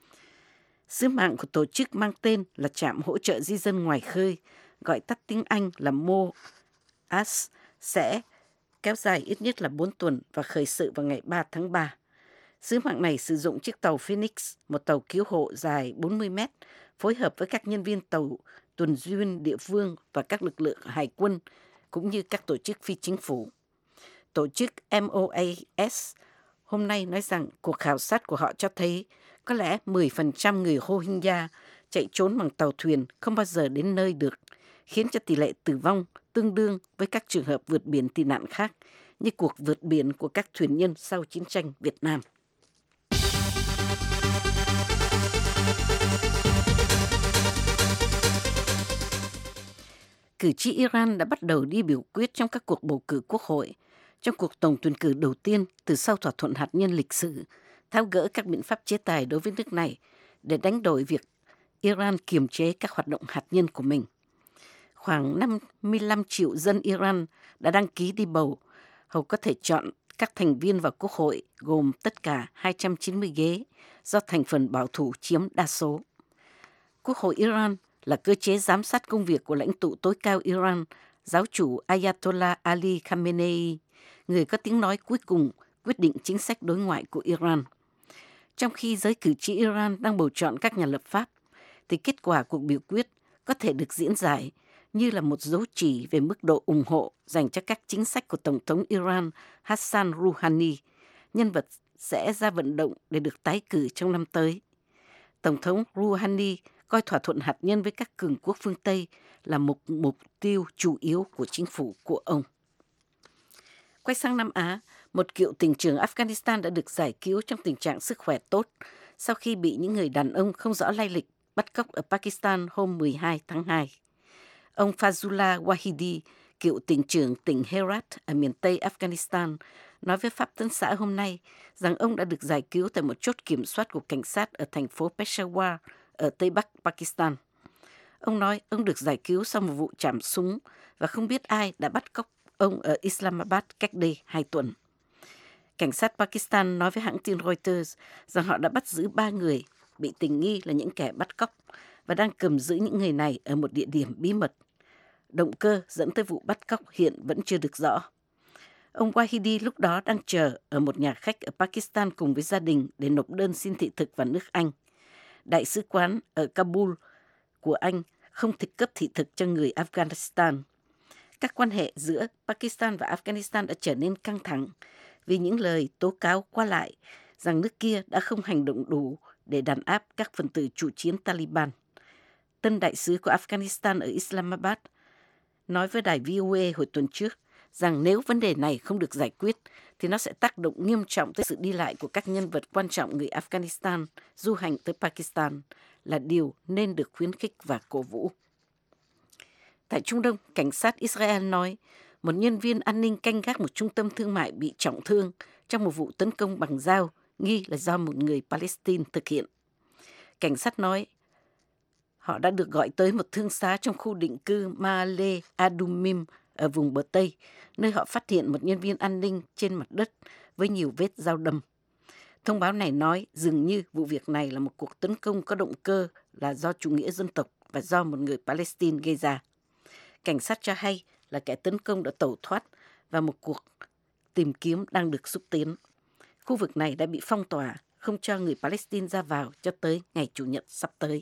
Sứ mạng của tổ chức mang tên là Trạm Hỗ trợ Di dân Ngoài khơi, gọi tắt tiếng Anh là em o a ét, sẽ kéo dài ít nhất là bốn tuần và khởi sự vào ngày ba tháng ba. Sứ mạng này sử dụng chiếc tàu Phoenix, một tàu cứu hộ dài bốn mươi mét, phối hợp với các nhân viên tàu tuần duyên địa phương và các lực lượng hải quân, cũng như các tổ chức phi chính phủ. Tổ chức em o a ét hôm nay nói rằng cuộc khảo sát của họ cho thấy có lẽ mười phần trăm người Rohingya chạy trốn bằng tàu thuyền không bao giờ đến nơi được, khiến cho tỷ lệ tử vong tương đương với các trường hợp vượt biển tị nạn khác, như cuộc vượt biển của các thuyền nhân sau chiến tranh Việt Nam. Cử tri Iran đã bắt đầu đi biểu quyết trong các cuộc bầu cử quốc hội, trong cuộc tổng tuyển cử đầu tiên từ sau thỏa thuận hạt nhân lịch sử, tháo gỡ các biện pháp chế tài đối với nước này để đánh đổi việc Iran kiềm chế các hoạt động hạt nhân của mình. Khoảng năm mươi lăm triệu dân Iran đã đăng ký đi bầu, hầu có thể chọn các thành viên vào quốc hội gồm tất cả hai trăm chín mươi ghế do thành phần bảo thủ chiếm đa số. Quốc hội Iran là cơ chế giám sát công việc của lãnh tụ tối cao Iran, giáo chủ Ayatollah Ali Khamenei, người có tiếng nói cuối cùng quyết định chính sách đối ngoại của Iran. Trong khi giới cử tri Iran đang bầu chọn các nhà lập pháp, thì kết quả cuộc biểu quyết có thể được diễn giải như là một dấu chỉ về mức độ ủng hộ dành cho các chính sách của Tổng thống Iran Hassan Rouhani, nhân vật sẽ ra vận động để được tái cử trong năm tới. Tổng thống Rouhani coi thỏa thuận hạt nhân với các cường quốc phương Tây là một mục tiêu chủ yếu của chính phủ của ông. Quay sang Nam Á, một cựu tỉnh trưởng Afghanistan đã được giải cứu trong tình trạng sức khỏe tốt sau khi bị những người đàn ông không rõ lai lịch bắt cóc ở Pakistan hôm mười hai tháng hai. Ông Fazullah Wahidi, cựu tỉnh trưởng tỉnh Herat ở miền Tây Afghanistan, nói với Pháp Tấn xã hôm nay rằng ông đã được giải cứu tại một chốt kiểm soát của cảnh sát ở thành phố Peshawar ở Tây Bắc Pakistan. Ông nói ông được giải cứu sau một vụ chạm súng và không biết ai đã bắt cóc ông ở Islamabad cách đây hai tuần. Cảnh sát Pakistan nói với hãng tin Reuters rằng họ đã bắt giữ ba người bị tình nghi là những kẻ bắt cóc và đang cầm giữ những người này ở một địa điểm bí mật. Động cơ dẫn tới vụ bắt cóc hiện vẫn chưa được rõ. Ông Wahidi lúc đó đang chờ ở một nhà khách ở Pakistan cùng với gia đình để nộp đơn xin thị thực vào nước Anh. Đại sứ quán ở Kabul của Anh không thích cấp thị thực cho người Afghanistan. Các quan hệ giữa Pakistan và Afghanistan đã trở nên căng thẳng vì những lời tố cáo qua lại rằng nước kia đã không hành động đủ để đàn áp các phần tử chủ chiến Taliban. Tân đại sứ của Afghanistan ở Islamabad nói với đài vê o a hồi tuần trước rằng nếu vấn đề này không được giải quyết thì nó sẽ tác động nghiêm trọng tới sự đi lại của các nhân vật quan trọng người Afghanistan du hành tới Pakistan, là điều nên được khuyến khích và cổ vũ. Tại Trung Đông, cảnh sát Israel nói một nhân viên an ninh canh gác một trung tâm thương mại bị trọng thương trong một vụ tấn công bằng dao nghi là do một người Palestine thực hiện. Cảnh sát nói họ đã được gọi tới một thương xá trong khu định cư Ma'ale Adumim ở vùng bờ Tây, nơi họ phát hiện một nhân viên an ninh trên mặt đất với nhiều vết dao đâm. Thông báo này nói dường như vụ việc này là một cuộc tấn công có động cơ là do chủ nghĩa dân tộc và do một người Palestine gây ra. Cảnh sát cho hay là kẻ tấn công đã tẩu thoát và một cuộc tìm kiếm đang được xúc tiến. Khu vực này đã bị phong tỏa, không cho người Palestine ra vào cho tới ngày Chủ nhật sắp tới.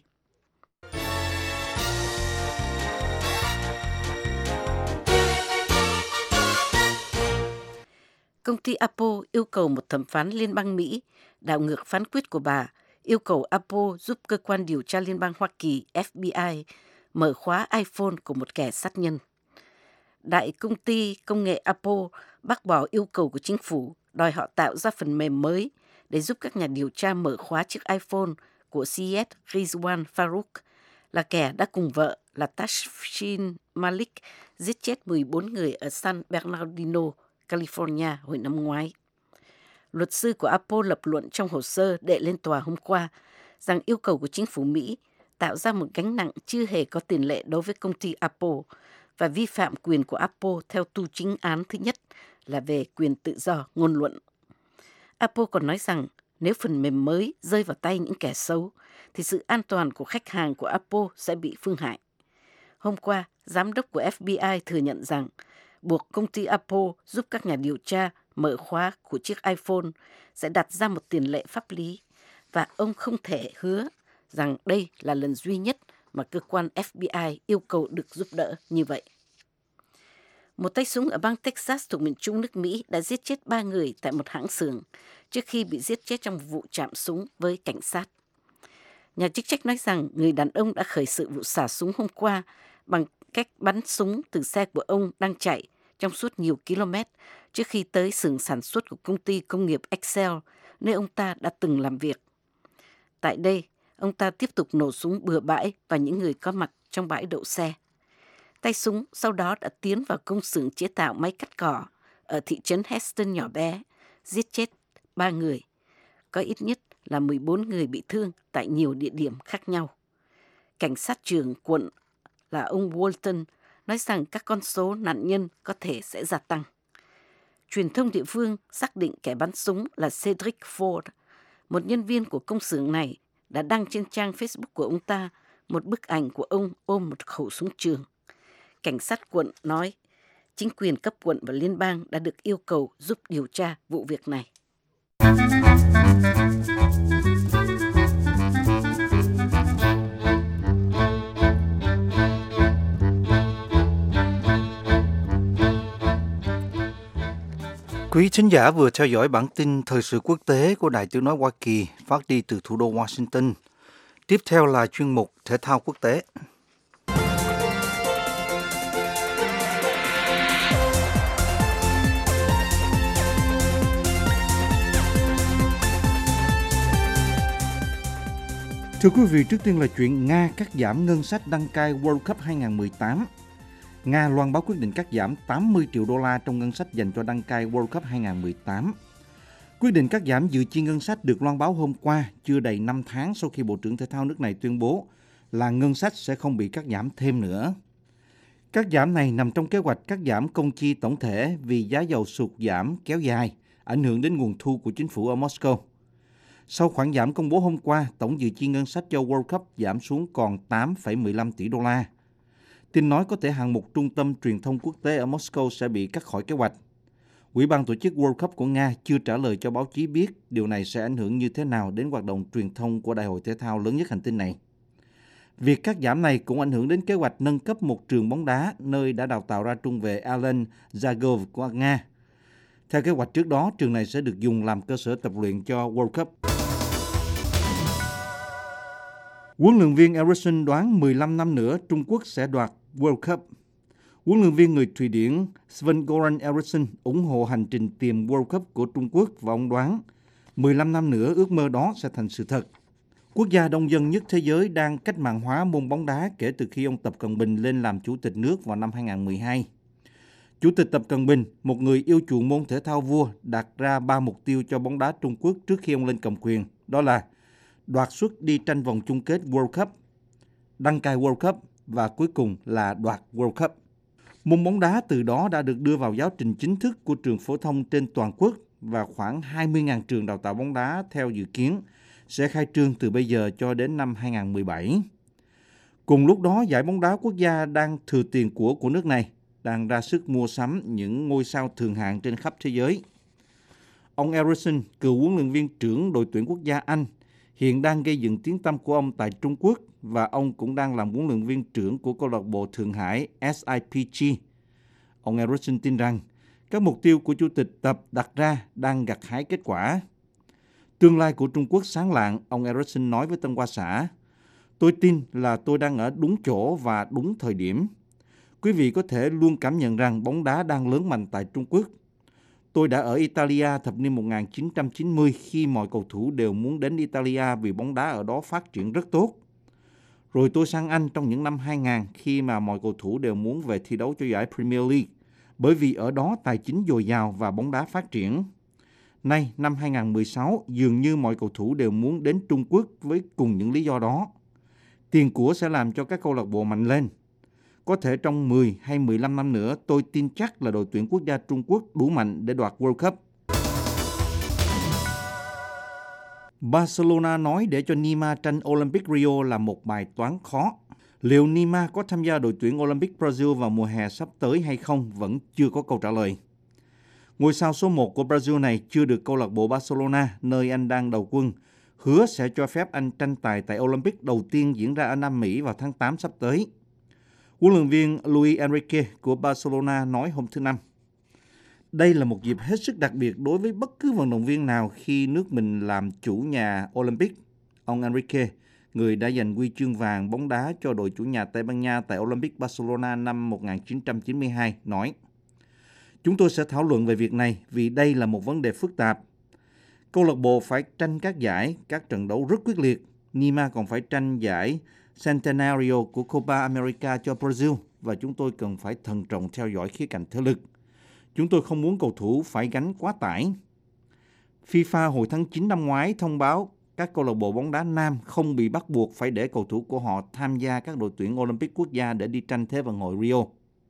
Công ty Apple yêu cầu một thẩm phán liên bang Mỹ đảo ngược phán quyết của bà, yêu cầu Apple giúp cơ quan điều tra liên bang Hoa Kỳ F B I mở khóa iPhone của một kẻ sát nhân. Đại công ty công nghệ Apple bác bỏ yêu cầu của chính phủ đòi họ tạo ra phần mềm mới để giúp các nhà điều tra mở khóa chiếc iPhone của Syed Rizwan Farouk, là kẻ đã cùng vợ là Tashin Malik giết chết mười bốn người ở San Bernardino, California hồi năm ngoái. Luật sư của Apple lập luận trong hồ sơ đệ lên tòa hôm qua rằng yêu cầu của chính phủ Mỹ tạo ra một gánh nặng chưa hề có tiền lệ đối với công ty Apple và vi phạm quyền của Apple theo tu chính án thứ nhất là về quyền tự do ngôn luận. Apple còn nói rằng nếu phần mềm mới rơi vào tay những kẻ xấu thì sự an toàn của khách hàng của Apple sẽ bị phương hại. Hôm qua, giám đốc của F B I thừa nhận rằng buộc công ty Apple giúp các nhà điều tra mở khóa của chiếc iPhone sẽ đặt ra một tiền lệ pháp lý và ông không thể hứa rằng đây là lần duy nhất mà cơ quan F B I yêu cầu được giúp đỡ như vậy. Một tay súng ở bang Texas thuộc miền Trung nước Mỹ đã giết chết ba người tại một hãng xưởng trước khi bị giết chết trong một vụ chạm súng với cảnh sát. Nhà chức trách nói rằng người đàn ông đã khởi sự vụ xả súng hôm qua bằng cách bắn súng từ xe của ông đang chạy trong suốt nhiều km trước khi tới xưởng sản xuất của công ty công nghiệp Excel, nơi ông ta đã từng làm việc. Tại đây, ông ta tiếp tục nổ súng bừa bãi vào những người có mặt trong bãi đậu xe. Tay súng sau đó đã tiến vào công xưởng chế tạo máy cắt cỏ ở thị trấn Heston nhỏ bé, giết chết ba người. Có ít nhất là mười bốn người bị thương tại nhiều địa điểm khác nhau. Cảnh sát trưởng quận là ông Walton nói rằng các con số nạn nhân có thể sẽ gia tăng. Truyền thông địa phương xác định kẻ bắn súng là Cedric Ford, một nhân viên của công xưởng này, đã đăng trên trang Facebook của ông ta một bức ảnh của ông ôm một khẩu súng trường. Cảnh sát quận nói chính quyền cấp quận và liên bang đã được yêu cầu giúp điều tra vụ việc này. Quý thính giả vừa theo dõi bản tin thời sự quốc tế của Đài Tiếng nói Hoa Kỳ phát đi từ thủ đô Washington. Tiếp theo là chuyên mục Thể thao quốc tế. Thưa quý vị, trước tiên là chuyện Nga cắt giảm ngân sách đăng cai World Cup hai không một tám. Nga loan báo quyết định cắt giảm tám mươi triệu đô la trong ngân sách dành cho đăng cai World Cup hai không một tám. Quyết định cắt giảm dự chi ngân sách được loan báo hôm qua, chưa đầy năm tháng sau khi Bộ trưởng Thể thao nước này tuyên bố là ngân sách sẽ không bị cắt giảm thêm nữa. Cắt giảm này nằm trong kế hoạch cắt giảm công chi tổng thể vì giá dầu sụt giảm kéo dài, ảnh hưởng đến nguồn thu của chính phủ ở Moscow. Sau khoản giảm công bố hôm qua, tổng dự chi ngân sách cho World Cup giảm xuống còn tám phẩy mười lăm tỷ đô la. Tin nói có thể hạng mục trung tâm truyền thông quốc tế ở Moscow sẽ bị cắt khỏi kế hoạch. Ủy ban tổ chức World Cup của Nga chưa trả lời cho báo chí biết điều này sẽ ảnh hưởng như thế nào đến hoạt động truyền thông của đại hội thể thao lớn nhất hành tinh này. Việc cắt giảm này cũng ảnh hưởng đến kế hoạch nâng cấp một trường bóng đá nơi đã đào tạo ra trung vệ Alen Zagov của Nga. Theo kế hoạch trước đó, trường này sẽ được dùng làm cơ sở tập luyện cho World Cup. Huấn luyện viên Eriksson đoán mười lăm năm nữa Trung Quốc sẽ đoạt World Cup. Huấn luyện viên người Thụy Điển Sven-Göran Eriksson ủng hộ hành trình tìm World Cup của Trung Quốc và ông đoán mười lăm năm nữa ước mơ đó sẽ thành sự thật. Quốc gia đông dân nhất thế giới đang cách mạng hóa môn bóng đá kể từ khi ông Tập Cận Bình lên làm chủ tịch nước vào năm hai không một hai. Chủ tịch Tập Cận Bình, một người yêu chuộng môn thể thao vua, đặt ra ba mục tiêu cho bóng đá Trung Quốc trước khi ông lên cầm quyền. Đó là đoạt suất đi tranh vòng chung kết World Cup, đăng cai World Cup và cuối cùng là đoạt World Cup. Môn bóng đá từ đó đã được đưa vào giáo trình chính thức của trường phổ thông trên toàn quốc và khoảng hai mươi nghìn trường đào tạo bóng đá theo dự kiến sẽ khai trương từ bây giờ cho đến năm hai không một bảy. Cùng lúc đó, giải bóng đá quốc gia đang thừa tiền của của nước này đang ra sức mua sắm những ngôi sao thường hạng trên khắp thế giới. Ông Eriksson, cựu huấn luyện viên trưởng đội tuyển quốc gia Anh, hiện đang gây dựng tiếng tăm của ông tại Trung Quốc và ông cũng đang làm huấn luyện viên trưởng của câu lạc bộ Thượng Hải S I P G. Ông Eriksson tin rằng các mục tiêu của Chủ tịch Tập đặt ra đang gặt hái kết quả. Tương lai của Trung Quốc sáng lạng, ông Eriksson nói với Tân Hoa Xã. Tôi tin là tôi đang ở đúng chỗ và đúng thời điểm. Quý vị có thể luôn cảm nhận rằng bóng đá đang lớn mạnh tại Trung Quốc. Tôi đã ở Italia thập niên một nghìn chín trăm chín mươi khi mọi cầu thủ đều muốn đến Italia vì bóng đá ở đó phát triển rất tốt. Rồi tôi sang Anh trong những năm hai nghìn khi mà mọi cầu thủ đều muốn về thi đấu cho giải Premier League bởi vì ở đó tài chính dồi dào và bóng đá phát triển. Nay, năm hai không một sáu, dường như mọi cầu thủ đều muốn đến Trung Quốc với cùng những lý do đó. Tiền của sẽ làm cho các câu lạc bộ mạnh lên. Có thể trong mười hay mười lăm năm nữa, tôi tin chắc là đội tuyển quốc gia Trung Quốc đủ mạnh để đoạt World Cup. Barcelona nói để cho Neymar tranh Olympic Rio là một bài toán khó. Liệu Neymar có tham gia đội tuyển Olympic Brazil vào mùa hè sắp tới hay không vẫn chưa có câu trả lời. Ngôi sao số một của Brazil này chưa được câu lạc bộ Barcelona, nơi anh đang đầu quân, hứa sẽ cho phép anh tranh tài tại Olympic đầu tiên diễn ra ở Nam Mỹ vào tháng tám sắp tới. Huấn luyện viên Luis Enrique của Barcelona nói hôm thứ Năm. Đây là một dịp hết sức đặc biệt đối với bất cứ vận động viên nào khi nước mình làm chủ nhà Olympic. Ông Enrique, người đã giành huy chương vàng bóng đá cho đội chủ nhà Tây Ban Nha tại Olympic Barcelona năm một nghìn chín trăm chín mươi hai, nói. Chúng tôi sẽ thảo luận về việc này vì đây là một vấn đề phức tạp. Câu lạc bộ phải tranh các giải, các trận đấu rất quyết liệt. Neymar còn phải tranh giải Centenario của Copa America cho Brazil và chúng tôi cần phải thận trọng theo dõi khía cạnh thể lực. Chúng tôi không muốn cầu thủ phải gánh quá tải. FIFA hồi tháng chín năm ngoái thông báo các câu lạc bộ bóng đá nam không bị bắt buộc phải để cầu thủ của họ tham gia các đội tuyển Olympic quốc gia để đi tranh Thế vận hội Rio.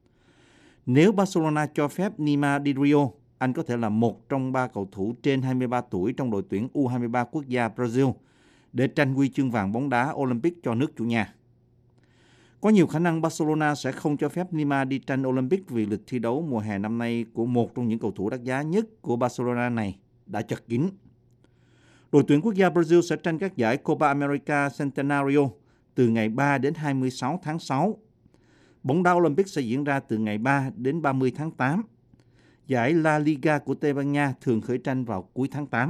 Nếu Barcelona cho phép Neymar đi Rio, anh có thể là một trong ba cầu thủ trên hai mươi ba tuổi trong đội tuyển U hai mươi ba quốc gia Brazil để tranh huy chương vàng bóng đá Olympic cho nước chủ nhà. Có nhiều khả năng Barcelona sẽ không cho phép Neymar đi tranh Olympic vì lịch thi đấu mùa hè năm nay của một trong những cầu thủ đắt giá nhất của Barcelona này đã chật kín. Đội tuyển quốc gia Brazil sẽ tranh các giải Copa America Centenario từ ngày ba đến hai mươi sáu tháng sáu. Bóng đá Olympic sẽ diễn ra từ ngày ba đến ba mươi tháng tám. Giải La Liga của Tây Ban Nha thường khởi tranh vào cuối tháng tám.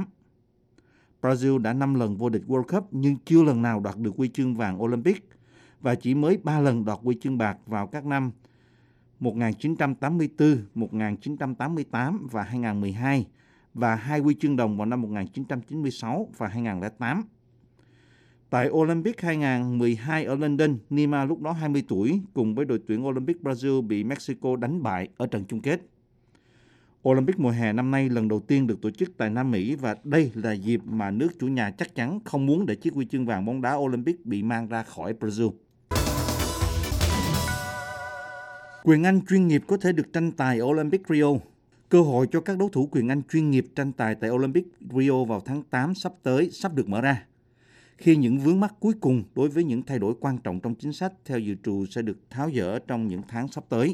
Brazil đã năm lần vô địch World Cup nhưng chưa lần nào đoạt được huy chương vàng Olympic và chỉ mới ba lần đoạt huy chương bạc vào các năm một nghìn chín trăm tám mươi tư, một nghìn chín trăm tám mươi tám và hai không một hai và hai huy chương đồng vào năm một nghìn chín trăm chín mươi sáu và hai không không tám. Tại Olympic hai không một hai ở London, Nima lúc đó hai mươi tuổi cùng với đội tuyển Olympic Brazil bị Mexico đánh bại ở trận chung kết. Olympic mùa hè năm nay lần đầu tiên được tổ chức tại Nam Mỹ và đây là dịp mà nước chủ nhà chắc chắn không muốn để chiếc huy chương vàng bóng đá Olympic bị mang ra khỏi Brazil. Quyền Anh chuyên nghiệp có thể được tranh tài ở Olympic Rio. Cơ hội cho các đấu thủ quyền Anh chuyên nghiệp tranh tài tại Olympic Rio vào tháng tám sắp tới sắp được mở ra, khi những vướng mắc cuối cùng đối với những thay đổi quan trọng trong chính sách theo dự trù sẽ được tháo dỡ trong những tháng sắp tới.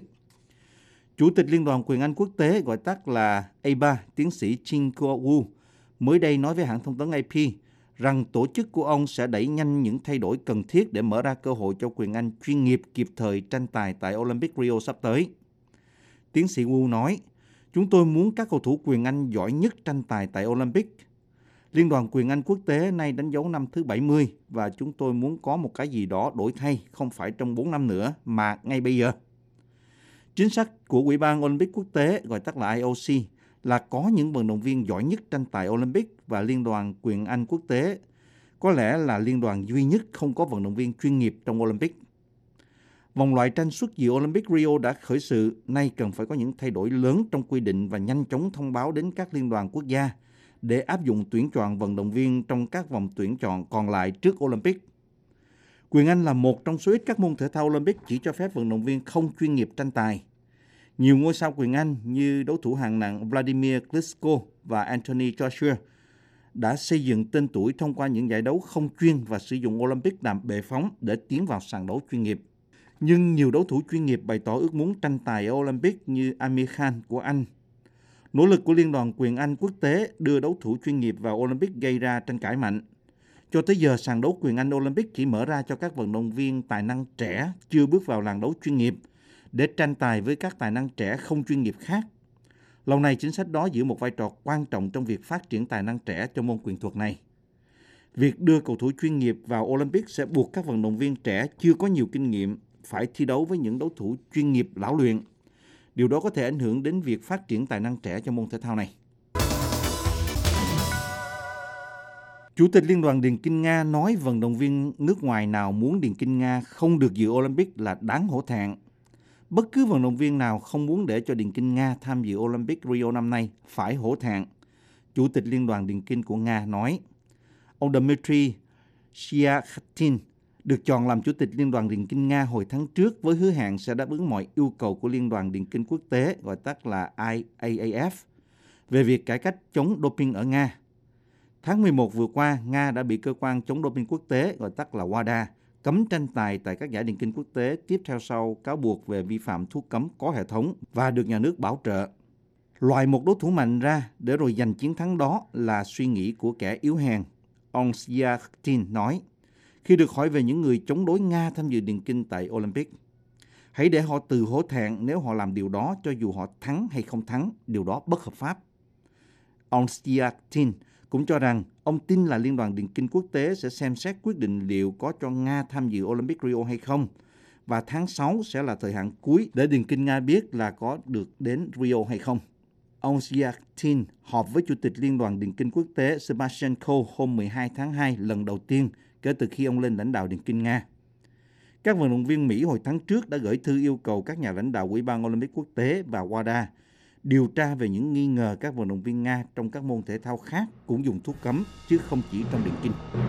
Chủ tịch Liên đoàn Quyền Anh Quốc tế, gọi tắt là A B A, tiến sĩ Chin Kuo-woo, mới đây nói với hãng thông tấn A P rằng tổ chức của ông sẽ đẩy nhanh những thay đổi cần thiết để mở ra cơ hội cho quyền Anh chuyên nghiệp kịp thời tranh tài tại Olympic Rio sắp tới. Tiến sĩ Wu nói, chúng tôi muốn các cầu thủ quyền Anh giỏi nhất tranh tài tại Olympic. Liên đoàn Quyền Anh Quốc tế nay đánh dấu năm thứ bảy mươi và chúng tôi muốn có một cái gì đó đổi thay, không phải trong bốn năm nữa mà ngay bây giờ. Chính sách của Ủy ban Olympic Quốc tế, gọi tắt là I O C, là có những vận động viên giỏi nhất tranh tài Olympic và Liên đoàn Quyền Anh Quốc tế có lẽ là liên đoàn duy nhất không có vận động viên chuyên nghiệp trong Olympic. Vòng loại tranh xuất dự Olympic Rio đã khởi sự, nay cần phải có những thay đổi lớn trong quy định và nhanh chóng thông báo đến các liên đoàn quốc gia để áp dụng tuyển chọn vận động viên trong các vòng tuyển chọn còn lại trước Olympic. Quyền Anh là một trong số ít các môn thể thao Olympic chỉ cho phép vận động viên không chuyên nghiệp tranh tài. Nhiều ngôi sao quyền Anh như đấu thủ hạng nặng Vladimir Klitschko và Anthony Joshua đã xây dựng tên tuổi thông qua những giải đấu không chuyên và sử dụng Olympic làm bệ phóng để tiến vào sàn đấu chuyên nghiệp. Nhưng nhiều đấu thủ chuyên nghiệp bày tỏ ước muốn tranh tài ở Olympic như Amir Khan của Anh. Nỗ lực của Liên đoàn Quyền Anh Quốc tế đưa đấu thủ chuyên nghiệp vào Olympic gây ra tranh cãi mạnh. Cho tới giờ, sàn đấu quyền Anh Olympic chỉ mở ra cho các vận động viên tài năng trẻ chưa bước vào làng đấu chuyên nghiệp để tranh tài với các tài năng trẻ không chuyên nghiệp khác. Lâu nay, chính sách đó giữ một vai trò quan trọng trong việc phát triển tài năng trẻ cho môn quyền thuật này. Việc đưa cầu thủ chuyên nghiệp vào Olympic sẽ buộc các vận động viên trẻ chưa có nhiều kinh nghiệm phải thi đấu với những đấu thủ chuyên nghiệp lão luyện. Điều đó có thể ảnh hưởng đến việc phát triển tài năng trẻ cho môn thể thao này. Chủ tịch Liên đoàn Điền kinh Nga nói vận động viên nước ngoài nào muốn điền kinh Nga không được dự Olympic là đáng hổ thẹn. Bất cứ vận động viên nào không muốn để cho điền kinh Nga tham dự Olympic Rio năm nay phải hổ thẹn, Chủ tịch Liên đoàn Điền kinh của Nga nói. Ông Dmitry Shyakhin được chọn làm Chủ tịch Liên đoàn Điền kinh Nga hồi tháng trước với hứa hẹn sẽ đáp ứng mọi yêu cầu của Liên đoàn Điền kinh Quốc tế, gọi tắt là I A A F, về việc cải cách chống doping ở Nga. Tháng mười một vừa qua, Nga đã bị cơ quan chống doping quốc tế, gọi tắt là W A D A, cấm tranh tài tại các giải điền kinh quốc tế tiếp theo sau cáo buộc về vi phạm thuốc cấm có hệ thống và được nhà nước bảo trợ. Loại một đối thủ mạnh ra để rồi giành chiến thắng đó là suy nghĩ của kẻ yếu hèn, ông Shyakhin nói, khi được hỏi về những người chống đối Nga tham dự điền kinh tại Olympic. Hãy để họ tự hổ thẹn nếu họ làm điều đó, cho dù họ thắng hay không thắng, điều đó bất hợp pháp. Ông Shyakhin cũng cho rằng ông tin là Liên đoàn Điền kinh Quốc tế sẽ xem xét quyết định liệu có cho Nga tham dự Olympic Rio hay không, và tháng sáu sẽ là thời hạn cuối để Điền kinh Nga biết là có được đến Rio hay không. Ông Shyakhin họp với Chủ tịch Liên đoàn Điền kinh Quốc tế Sebastian Coe hôm mười hai tháng hai lần đầu tiên kể từ khi ông lên lãnh đạo Điền kinh Nga. Các vận động viên Mỹ hồi tháng trước đã gửi thư yêu cầu các nhà lãnh đạo Ủy ban Olympic Quốc tế và W A D A điều tra về những nghi ngờ các vận động viên Nga trong các môn thể thao khác cũng dùng thuốc cấm, chứ không chỉ trong điền kinh.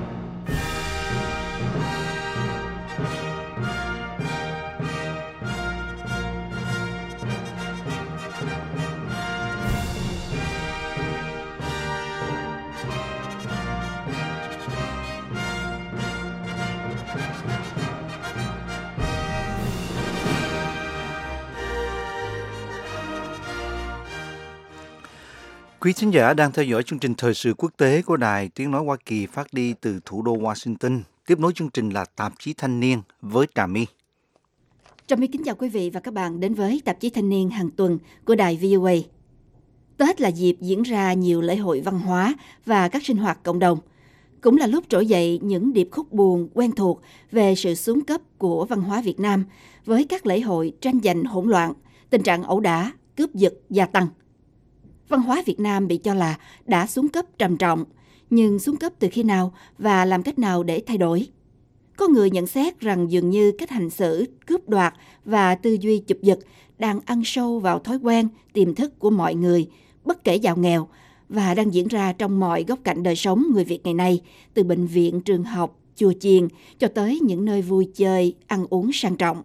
Quý thính giả đang theo dõi chương trình thời sự quốc tế của Đài Tiếng Nói Hoa Kỳ phát đi từ thủ đô Washington. Tiếp nối chương trình là tạp chí Thanh niên với Trà My. Trà My kính chào quý vị và các bạn đến với tạp chí Thanh niên hàng tuần của Đài vê o a. Tết là dịp diễn ra nhiều lễ hội văn hóa và các sinh hoạt cộng đồng. Cũng là lúc trỗi dậy những điệp khúc buồn quen thuộc về sự xuống cấp của văn hóa Việt Nam với các lễ hội tranh giành hỗn loạn, tình trạng ẩu đả, cướp giật gia tăng. Văn hóa Việt Nam bị cho là đã xuống cấp trầm trọng, nhưng xuống cấp từ khi nào và làm cách nào để thay đổi? Có người nhận xét rằng dường như cách hành xử, cướp đoạt và tư duy chụp giật đang ăn sâu vào thói quen, tiềm thức của mọi người, bất kể giàu nghèo, và đang diễn ra trong mọi góc cạnh đời sống người Việt ngày nay, từ bệnh viện, trường học, chùa chiền cho tới những nơi vui chơi, ăn uống sang trọng.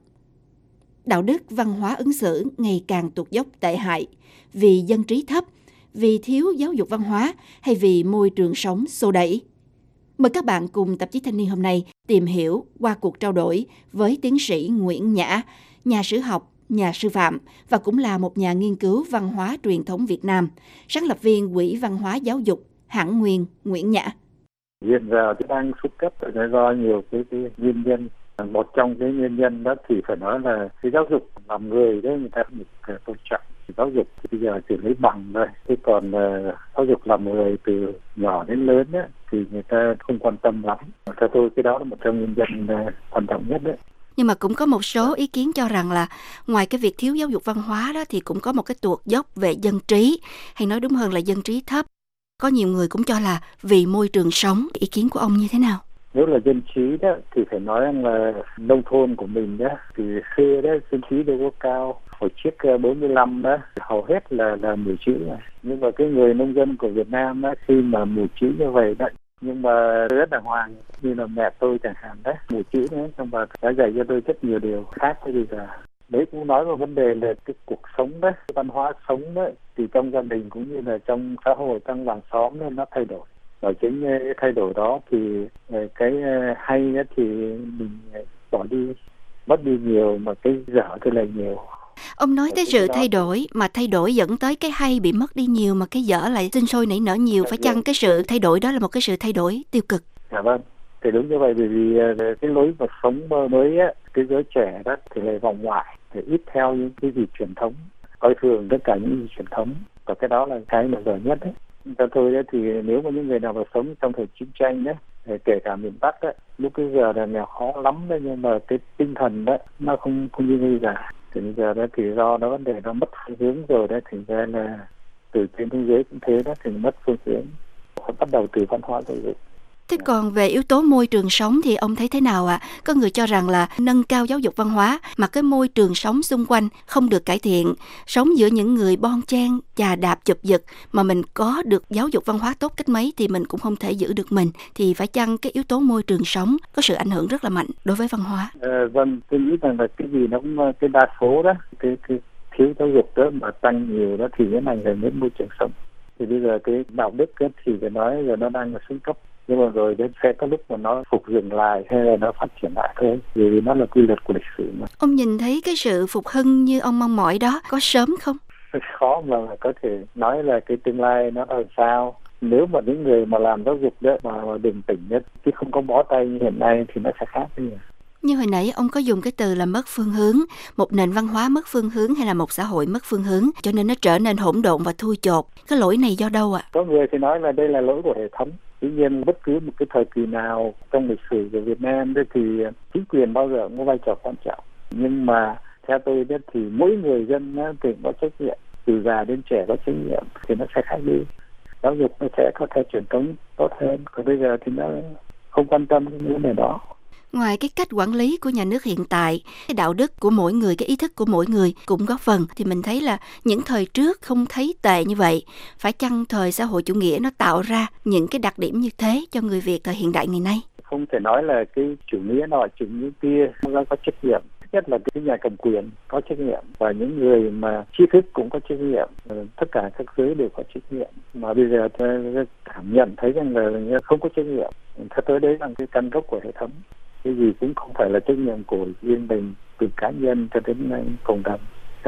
Đạo đức, văn hóa ứng xử ngày càng tụt dốc tệ hại vì dân trí thấp, vì thiếu giáo dục văn hóa hay vì môi trường sống xô đẩy. Mời các bạn cùng tạp chí Thanh niên hôm nay tìm hiểu qua cuộc trao đổi với tiến sĩ Nguyễn Nhã, nhà sử học, nhà sư phạm và cũng là một nhà nghiên cứu văn hóa truyền thống Việt Nam, sáng lập viên Quỹ Văn hóa Giáo dục Hẳn Nguyên Nguyễn Nhã. Hiện giờ thì đang xuống cấp do nhiều cái, cái nguyên nhân. Một trong cái nguyên nhân đó thì phải nói là cái giáo dục làm người đấy người ta không được tôn trọng. Giáo dục thì bây giờ chỉ lấy bằng thôi, thế còn uh, giáo dục làm người từ nhỏ đến lớn đấy, thì người ta không quan tâm lắm. Theo tôi cái đó là một trong nguyên nhân uh, quan trọng nhất đấy. Nhưng mà cũng có một số ý kiến cho rằng là ngoài cái việc thiếu giáo dục văn hóa đó thì cũng có một cái tuột dốc về dân trí, hay nói đúng hơn là dân trí thấp. Có nhiều người cũng cho là vì môi trường sống. Ý kiến của ông như thế nào? Nếu là dân trí đó thì phải nói rằng là nông thôn của mình đó thì xưa đó dân trí đâu có cao. Hồi trước bốn mươi lăm đó hầu hết là là mù chữ rồi. Nhưng mà cái người nông dân của Việt Nam đó khi mà mù chữ như vậy đó, nhưng mà rất đàng hoàng, như là mẹ tôi chẳng hạn đấy, mù chữ nữa, nhưng mà đã dạy cho tôi rất nhiều điều khác cái gì cả. Đấy cũng nói về vấn đề là cái cuộc sống đó, cái văn hóa sống đó, thì trong gia đình cũng như là trong xã hội, trong làng xóm đó, nó thay đổi. Và chính cái thay đổi đó thì cái hay đó thì mình bỏ đi, mất đi nhiều, mà cái dở thì lại nhiều. Ông nói tới sự thay đổi, mà thay đổi dẫn tới cái hay bị mất đi nhiều, mà cái dở lại sinh sôi nảy nở nhiều. Phải chăng cái sự thay đổi đó là một cái sự thay đổi tiêu cực? Dạ vâng, thì đúng như vậy, bởi vì cái lối mà sống mới á, cái giới trẻ đó thì lại vòng ngoại, thì ít theo những cái gì truyền thống, coi thường tất cả những gì truyền thống, và cái đó là cái mà dở nhất đấy. Theo tôi đấy thì nếu mà những người nào mà sống trong thời chiến tranh đấy, kể cả miền Bắc đấy, lúc cái giờ là nghèo khó lắm đấy, nhưng mà cái tinh thần đấy nó không không như bây giờ. Thì bây giờ đó thì do đó vấn đề nó mất phương hướng rồi đấy, thành ra là từ trên thế giới cũng thế đó, thì mất phương hướng. Phải bắt đầu từ văn hóa giáo dục. Thế còn về yếu tố môi trường sống thì ông thấy thế nào ạ? À? Có người cho rằng là nâng cao giáo dục văn hóa mà cái môi trường sống xung quanh không được cải thiện, sống giữa những người bon chen, chà đạp chụp giật, mà mình có được giáo dục văn hóa tốt cách mấy thì mình cũng không thể giữ được mình. Thì phải chăng cái yếu tố môi trường sống có sự ảnh hưởng rất là mạnh đối với văn hóa? À, vâng, tôi nghĩ rằng là cái gì nó cũng cái đa số đó, cái, cái thiếu giáo dục đó mà tăng nhiều đó thì nó ảnh hưởng đến môi trường sống. Thì bây giờ cái đạo đức đó, thì phải nói là nó đang là xuống cấp. Nhưng mà rồi đến sẽ có lúc mà nó phục dựng lại hay là nó phát triển lại thôi, vì nó là quy luật của lịch sử mà. Ông nhìn thấy cái sự phục hưng như ông mong mỏi đó có sớm không? Khó mà có thể nói là cái tương lai nó làm sao. Nếu mà những người mà làm giáo dục đó mà, mà bình tĩnh nhất, chứ không có bó tay như hiện nay thì nó sẽ khác đi. Như hồi nãy ông có dùng cái từ là mất phương hướng, một nền văn hóa mất phương hướng hay là một xã hội mất phương hướng, cho nên nó trở nên hỗn độn và thui chột. Cái lỗi này do đâu ạ? À? Có người thì nói là đây là lỗi của hệ thống. Tuy nhiên bất cứ một cái thời kỳ nào trong lịch sử của Việt Nam đó thì chính quyền bao giờ cũng có vai trò quan trọng. Nhưng mà theo tôi biết thì mỗi người dân thì có trách nhiệm, từ già đến trẻ có trách nhiệm thì nó sẽ khác đi. Giáo dục nó sẽ có theo truyền thống tốt hơn. Còn bây giờ thì nó không quan tâm đến vấn đề đó. Ngoài cái cách quản lý của nhà nước hiện tại, cái đạo đức của mỗi người, cái ý thức của mỗi người cũng góp phần, thì mình thấy là những thời trước không thấy tệ như vậy. Phải chăng thời xã hội chủ nghĩa nó tạo ra những cái đặc điểm như thế cho người Việt thời hiện đại ngày nay? Không thể nói là cái chủ nghĩa nọ chủ nghĩa kia nó có trách nhiệm. Nhất là cái nhà cầm quyền có trách nhiệm, và những người mà trí thức cũng có trách nhiệm, tất cả các giới đều có trách nhiệm. Mà bây giờ tôi cảm nhận thấy rằng là không có trách nhiệm. Theo tôi đấy là cái căn gốc của hệ thống. Cái gì cũng không phải là trách nhiệm của riêng mình, từ cá nhân cho đến cộng đồng.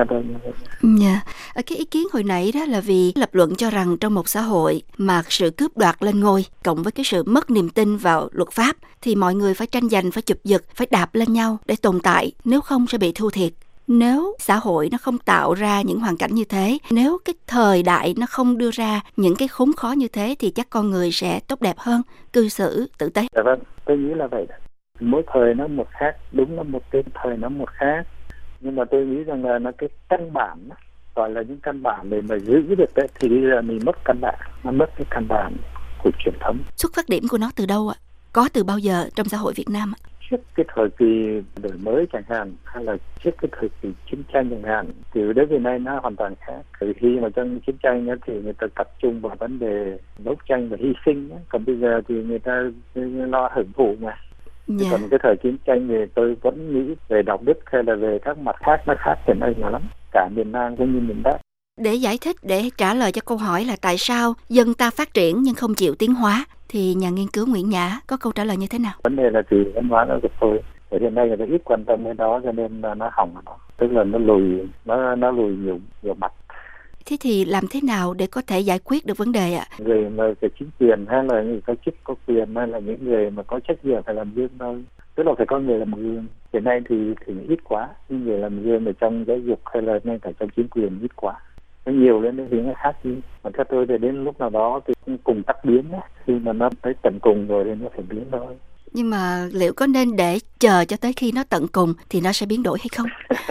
Yeah. Cái ý kiến hồi nãy đó là vì lập luận cho rằng trong một xã hội mà sự cướp đoạt lên ngôi cộng với cái sự mất niềm tin vào luật pháp thì mọi người phải tranh giành, phải chụp giật, phải đạp lên nhau để tồn tại, nếu không sẽ bị thua thiệt. Nếu xã hội nó không tạo ra những hoàn cảnh như thế, nếu cái thời đại nó không đưa ra những cái khốn khó như thế thì chắc con người sẽ tốt đẹp hơn, cư xử tử tế. Dạ vâng, tôi nghĩ là vậy. Mỗi thời nó một khác, đúng là một cái thời nó một khác. Nhưng mà tôi nghĩ rằng là nó cái căn bản, gọi là những căn bản để mà giữ được đấy, thì bây giờ mình mất căn bản, nó mất cái căn bản của truyền thống. Xuất phát điểm của nó từ đâu ạ? Có từ bao giờ trong xã hội Việt Nam ạ? Trước cái thời kỳ đổi mới chẳng hạn, hay là trước cái thời kỳ chiến tranh chẳng hạn, thì đến ngày nay nó hoàn toàn khác. Từ khi mà trong chiến tranh ấy, thì người ta tập trung vào vấn đề đấu tranh và hy sinh ấy. Còn bây giờ thì người ta lo hưởng thụ mà. Dạ. Còn cái thời chiến tranh thì tôi vẫn nghĩ về đạo đức hay là về các mặt khác nó khác hiện nay nhiều lắm, cả miền Nam cũng như miền Bắc. Để giải thích, để trả lời cho câu hỏi là tại sao dân ta phát triển nhưng không chịu tiến hóa, thì nhà nghiên cứu Nguyễn Nhã có câu trả lời như thế nào? Vấn đề là từ văn hóa giáo dục thôi. Ở hiện nay người ta ít quan tâm đến đó cho nên là nó hỏng nó. Tức là nó lùi, nó nó lùi nhiều nhiều mặt. Thế thì làm thế nào để có thể giải quyết được vấn đề ạ? Người mà cái chính quyền hay là người có chức có quyền hay là những người mà có trách nhiệm phải làm gương thôi. Tức là phải có người làm gương. Hiện nay thì thì ít quá, những người làm gương ở trong giáo dục hay là ngay cả trong chính quyền ít quá. Nó nhiều lên thì nó khác đi. Mà theo tôi thì đến lúc nào đó thì cũng cùng tắt biến ấy. Khi mà nó tới tận cùng rồi thì nó phải biến thôi. Nhưng mà liệu có nên để chờ cho tới khi nó tận cùng thì nó sẽ biến đổi hay không?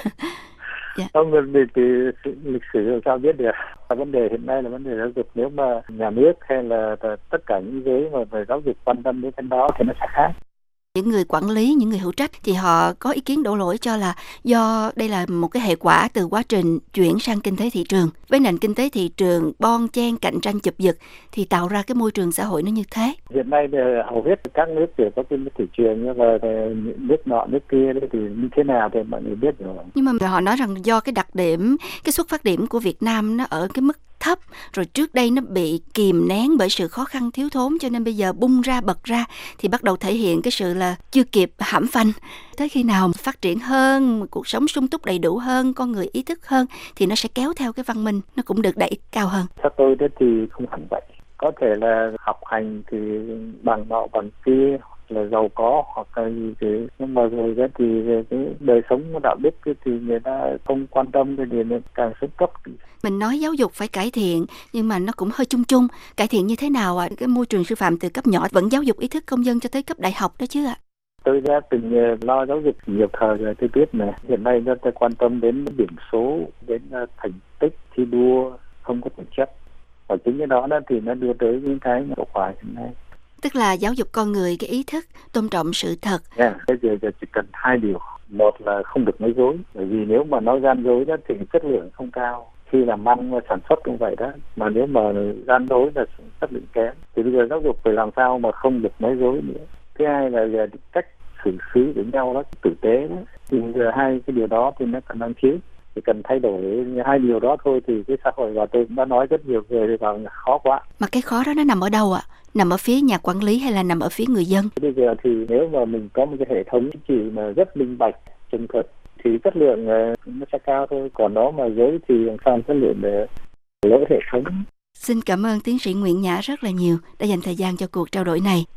Dạ. Không, vì, vì lịch sử làm sao biết được. Vấn đề hiện nay là vấn đề giáo dục. Nếu mà nhà nước hay là tất cả những giới mà về giáo dục quan tâm đến cái đó thì nó sẽ khác. Những người quản lý, những người hữu trách thì họ có ý kiến đổ lỗi cho là do đây là một cái hệ quả từ quá trình chuyển sang kinh tế thị trường. Với nền kinh tế thị trường bon chen cạnh tranh chụp giật thì tạo ra cái môi trường xã hội nó như thế. Hiện nay hầu hết các nước đều có cái thị trường, nhưng mà nước nọ nước kia thì như thế nào thì mọi người biết rồi. Nhưng mà họ nói rằng do cái đặc điểm, cái xuất phát điểm của Việt Nam nó ở cái mức thấp, rồi trước đây nó bị kìm nén bởi sự khó khăn thiếu thốn, cho nên bây giờ bung ra bật ra thì bắt đầu thể hiện cái sự là chưa kịp hãm phanh. Tới khi nào phát triển hơn, cuộc sống sung túc đầy đủ hơn, con người ý thức hơn thì nó sẽ kéo theo cái văn minh, nó cũng được đẩy cao hơn. Theo tôi đó thì không hẳn vậy. Có thể là học hành thì bằng nọ bằng kia, là giàu có hoặc là gì thế, nhưng mà rồi đó thì về cái đời sống đạo đức thì người ta không quan tâm thì nó càng xuống cấp. Mình nói giáo dục phải cải thiện nhưng mà nó cũng hơi chung chung. Cải thiện như thế nào ạ? À? Cái môi trường sư phạm từ cấp nhỏ vẫn giáo dục ý thức công dân cho tới cấp đại học đó chứ ạ. À? Tôi đã từng lo giáo dục nhiều thời rồi, tôi biết này. Hiện nay chúng ta quan tâm đến điểm số, đến thành tích thi đua, không có thể chất. Và chính cái đó, đó thì nó đưa tới những cái hậu quả hiện nay. Tức là giáo dục con người cái ý thức, tôn trọng sự thật. Yeah, bây giờ chỉ cần hai điều. Một là không được nói dối. Bởi vì nếu mà nói gian dối đó thì chất lượng không cao. Khi làm ăn và sản xuất cũng vậy đó. Mà nếu mà gian dối là chất lượng kém. Thì bây giờ giáo dục phải làm sao mà không được nói dối nữa. Thứ hai là giờ cách xử xử với nhau đó, tử tế đó. Thì giờ hai cái điều đó thì nó còn đang thiếu. Thì cần thay đổi hai điều đó thôi thì cái xã hội, và tôi cũng đã nói rất nhiều người thì vào khó quá. Mà cái khó đó nó nằm ở đâu ạ? À? Nằm ở phía nhà quản lý hay là nằm ở phía người dân? Bây giờ thì nếu mà mình có một cái hệ thống chính trị mà rất minh bạch, chân thật thì chất lượng nó sẽ cao thôi. Còn đó mà dối thì làm sao chất lượng để lỗi hệ thống. Xin cảm ơn tiến sĩ Nguyễn Nhã rất là nhiều đã dành thời gian cho cuộc trao đổi này.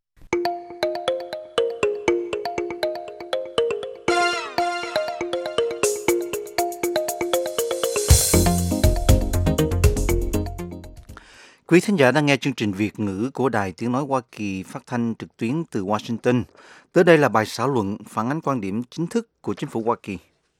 Quý thính giả đang nghe chương trình Việt ngữ của Đài Tiếng Nói Hoa Kỳ phát thanh trực tuyến từ Washington. Tới đây là bài xã luận phản ánh quan điểm chính thức của chính phủ Hoa Kỳ.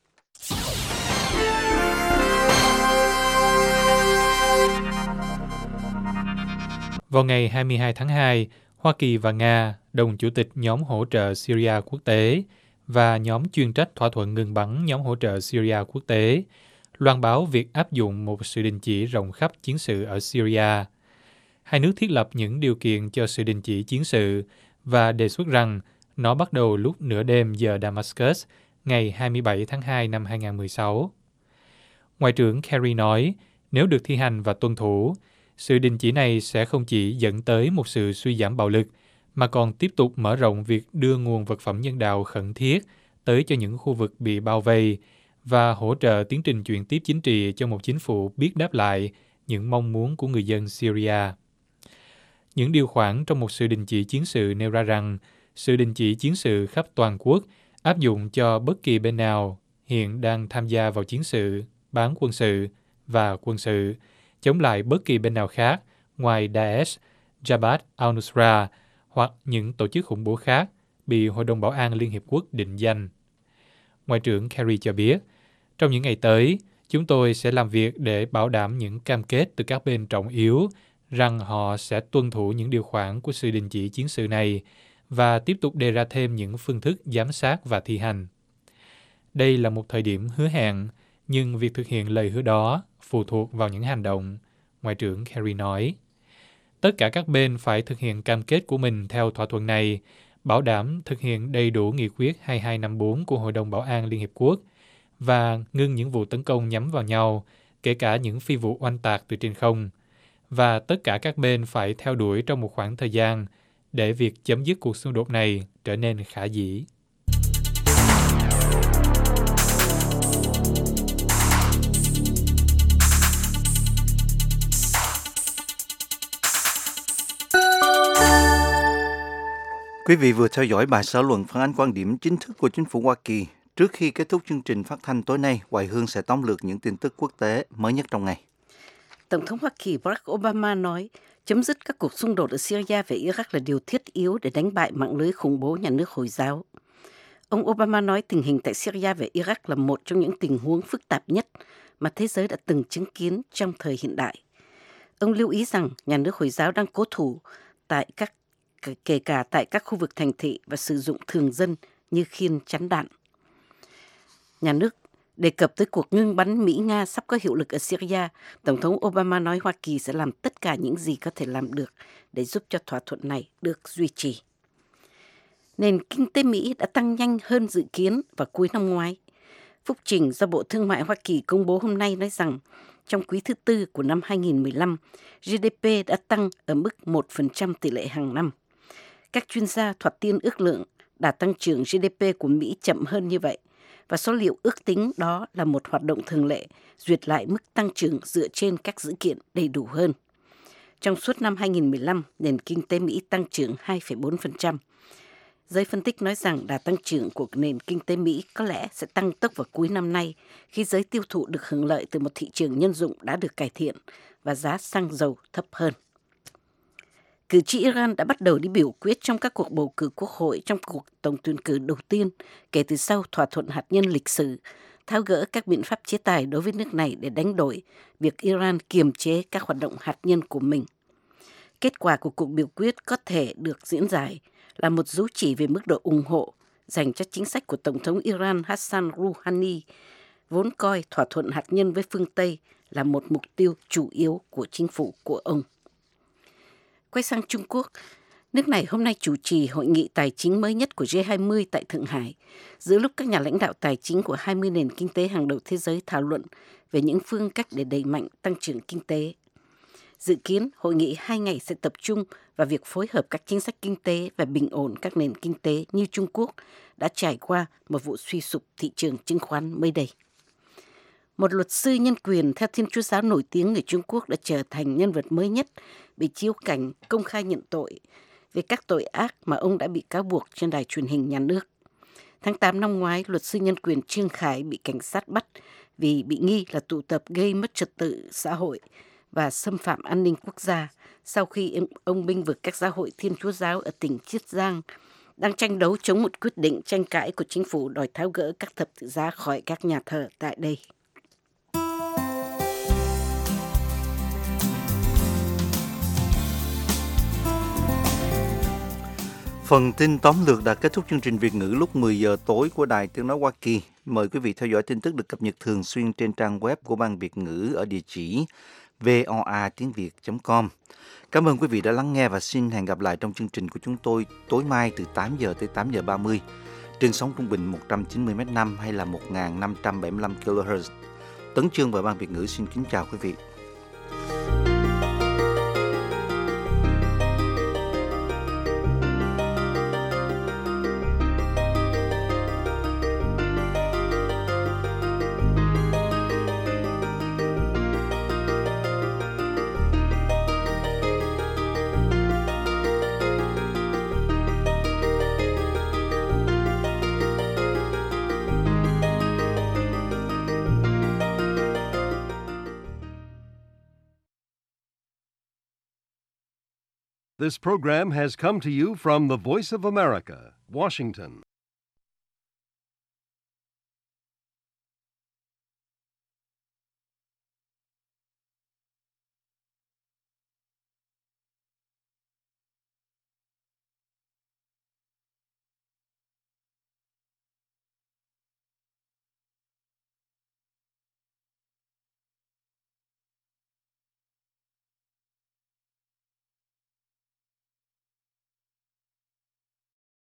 Vào ngày hai mươi hai tháng hai, Hoa Kỳ và Nga, đồng chủ tịch nhóm hỗ trợ Syria quốc tế và nhóm chuyên trách thỏa thuận ngừng bắn nhóm hỗ trợ Syria quốc tế, loan báo việc áp dụng một sự đình chỉ rộng khắp chiến sự ở Syria. Hai nước thiết lập những điều kiện cho sự đình chỉ chiến sự và đề xuất rằng nó bắt đầu lúc nửa đêm giờ Damascus, ngày hai mươi bảy tháng hai năm hai nghìn không trăm mười sáu. Ngoại trưởng Kerry nói, nếu được thi hành và tuân thủ, sự đình chỉ này sẽ không chỉ dẫn tới một sự suy giảm bạo lực, mà còn tiếp tục mở rộng việc đưa nguồn vật phẩm nhân đạo khẩn thiết tới cho những khu vực bị bao vây và hỗ trợ tiến trình chuyển tiếp chính trị cho một chính phủ biết đáp lại những mong muốn của người dân Syria. Những điều khoản trong một sự đình chỉ chiến sự nêu ra rằng sự đình chỉ chiến sự khắp toàn quốc áp dụng cho bất kỳ bên nào hiện đang tham gia vào chiến sự, bán quân sự và quân sự, chống lại bất kỳ bên nào khác ngoài Daesh, Jabhat al-Nusra hoặc những tổ chức khủng bố khác bị Hội đồng Bảo an Liên Hiệp Quốc định danh. Ngoại trưởng Kerry cho biết, trong những ngày tới, chúng tôi sẽ làm việc để bảo đảm những cam kết từ các bên trọng yếu rằng họ sẽ tuân thủ những điều khoản của sự đình chỉ chiến sự này và tiếp tục đề ra thêm những phương thức giám sát và thi hành. Đây là một thời điểm hứa hẹn, nhưng việc thực hiện lời hứa đó phụ thuộc vào những hành động, Ngoại trưởng Kerry nói. Tất cả các bên phải thực hiện cam kết của mình theo thỏa thuận này, bảo đảm thực hiện đầy đủ nghị quyết hai hai năm bốn của Hội đồng Bảo an Liên Hiệp Quốc và ngưng những vụ tấn công nhắm vào nhau, kể cả những phi vụ oanh tạc từ trên không. Và tất cả các bên phải theo đuổi trong một khoảng thời gian để việc chấm dứt cuộc xung đột này trở nên khả dĩ. Quý vị vừa theo dõi bài xã luận phản ánh quan điểm chính thức của chính phủ Hoa Kỳ. Trước khi kết thúc chương trình phát thanh tối nay, Hoài Hương sẽ tóm lược những tin tức quốc tế mới nhất trong ngày. Tổng thống Hoa Kỳ Barack Obama nói chấm dứt các cuộc xung đột ở Syria và Iraq là điều thiết yếu để đánh bại mạng lưới khủng bố nhà nước Hồi giáo. Ông Obama nói tình hình tại Syria và Iraq là một trong những tình huống phức tạp nhất mà thế giới đã từng chứng kiến trong thời hiện đại. Ông lưu ý rằng nhà nước Hồi giáo đang cố thủ tại các kể cả tại các khu vực thành thị và sử dụng thường dân như khiên chắn đạn. Nhà nước đề cập tới cuộc ngưng bắn Mỹ-Nga sắp có hiệu lực ở Syria, Tổng thống Obama nói Hoa Kỳ sẽ làm tất cả những gì có thể làm được để giúp cho thỏa thuận này được duy trì. Nền kinh tế Mỹ đã tăng nhanh hơn dự kiến vào cuối năm ngoái. Phúc trình do Bộ Thương mại Hoa Kỳ công bố hôm nay nói rằng trong quý thứ tư của năm hai nghìn mười lăm, giê đê pê đã tăng ở mức một phần trăm tỷ lệ hàng năm. Các chuyên gia thoạt tiên ước lượng đà tăng trưởng giê đê pê của Mỹ chậm hơn như vậy, và số liệu ước tính đó là một hoạt động thường lệ duyệt lại mức tăng trưởng dựa trên các dữ kiện đầy đủ hơn. Trong suốt năm hai nghìn mười lăm, nền kinh tế Mỹ tăng trưởng hai phẩy bốn phần trăm. Giới phân tích nói rằng đà tăng trưởng của nền kinh tế Mỹ có lẽ sẽ tăng tốc vào cuối năm nay khi giới tiêu thụ được hưởng lợi từ một thị trường nhân dụng đã được cải thiện và giá xăng dầu thấp hơn. Cử tri Iran đã bắt đầu đi biểu quyết trong các cuộc bầu cử quốc hội trong cuộc tổng tuyển cử đầu tiên kể từ sau thỏa thuận hạt nhân lịch sử, tháo gỡ các biện pháp chế tài đối với nước này để đánh đổi việc Iran kiềm chế các hoạt động hạt nhân của mình. Kết quả của cuộc biểu quyết có thể được diễn giải là một dấu chỉ về mức độ ủng hộ dành cho chính sách của Tổng thống Iran Hassan Rouhani, vốn coi thỏa thuận hạt nhân với phương Tây là một mục tiêu chủ yếu của chính phủ của ông. Quay sang Trung Quốc, nước này hôm nay chủ trì hội nghị tài chính mới nhất của G hai mươi tại Thượng Hải, giữa lúc các nhà lãnh đạo tài chính của hai mươi nền kinh tế hàng đầu thế giới thảo luận về những phương cách để đẩy mạnh tăng trưởng kinh tế. Dự kiến, hội nghị hai ngày sẽ tập trung vào việc phối hợp các chính sách kinh tế và bình ổn các nền kinh tế như Trung Quốc đã trải qua một vụ suy sụp thị trường chứng khoán mới đây. Một luật sư nhân quyền theo Thiên Chúa giáo nổi tiếng người Trung Quốc đã trở thành nhân vật mới nhất bị chiếu cảnh công khai nhận tội về các tội ác mà ông đã bị cáo buộc trên đài truyền hình nhà nước. Tháng tám năm ngoái, luật sư nhân quyền Trương Khải bị cảnh sát bắt vì bị nghi là tụ tập gây mất trật tự xã hội và xâm phạm an ninh quốc gia sau khi ông bênh vực các giáo hội Thiên Chúa giáo ở tỉnh Chiết Giang đang tranh đấu chống một quyết định tranh cãi của chính phủ đòi tháo gỡ các thập tự giá khỏi các nhà thờ tại đây. Phần tin tóm lược đã kết thúc chương trình Việt ngữ lúc mười giờ tối của Đài Tiếng nói Hoa Kỳ. Mời quý vị theo dõi tin tức được cập nhật thường xuyên trên trang web của Ban Việt ngữ ở địa chỉ voa tiếng việt chấm com. Cảm ơn quý vị đã lắng nghe và xin hẹn gặp lại trong chương trình của chúng tôi tối mai từ tám giờ tới tám giờ ba mươi trên sóng trung bình một trăm chín mươi mét năm hay là một nghìn năm trăm bảy mươi lăm ki lô héc. Tấn Chương và Ban Việt ngữ xin kính chào quý vị. This program has come to you from the Voice of America, Washington.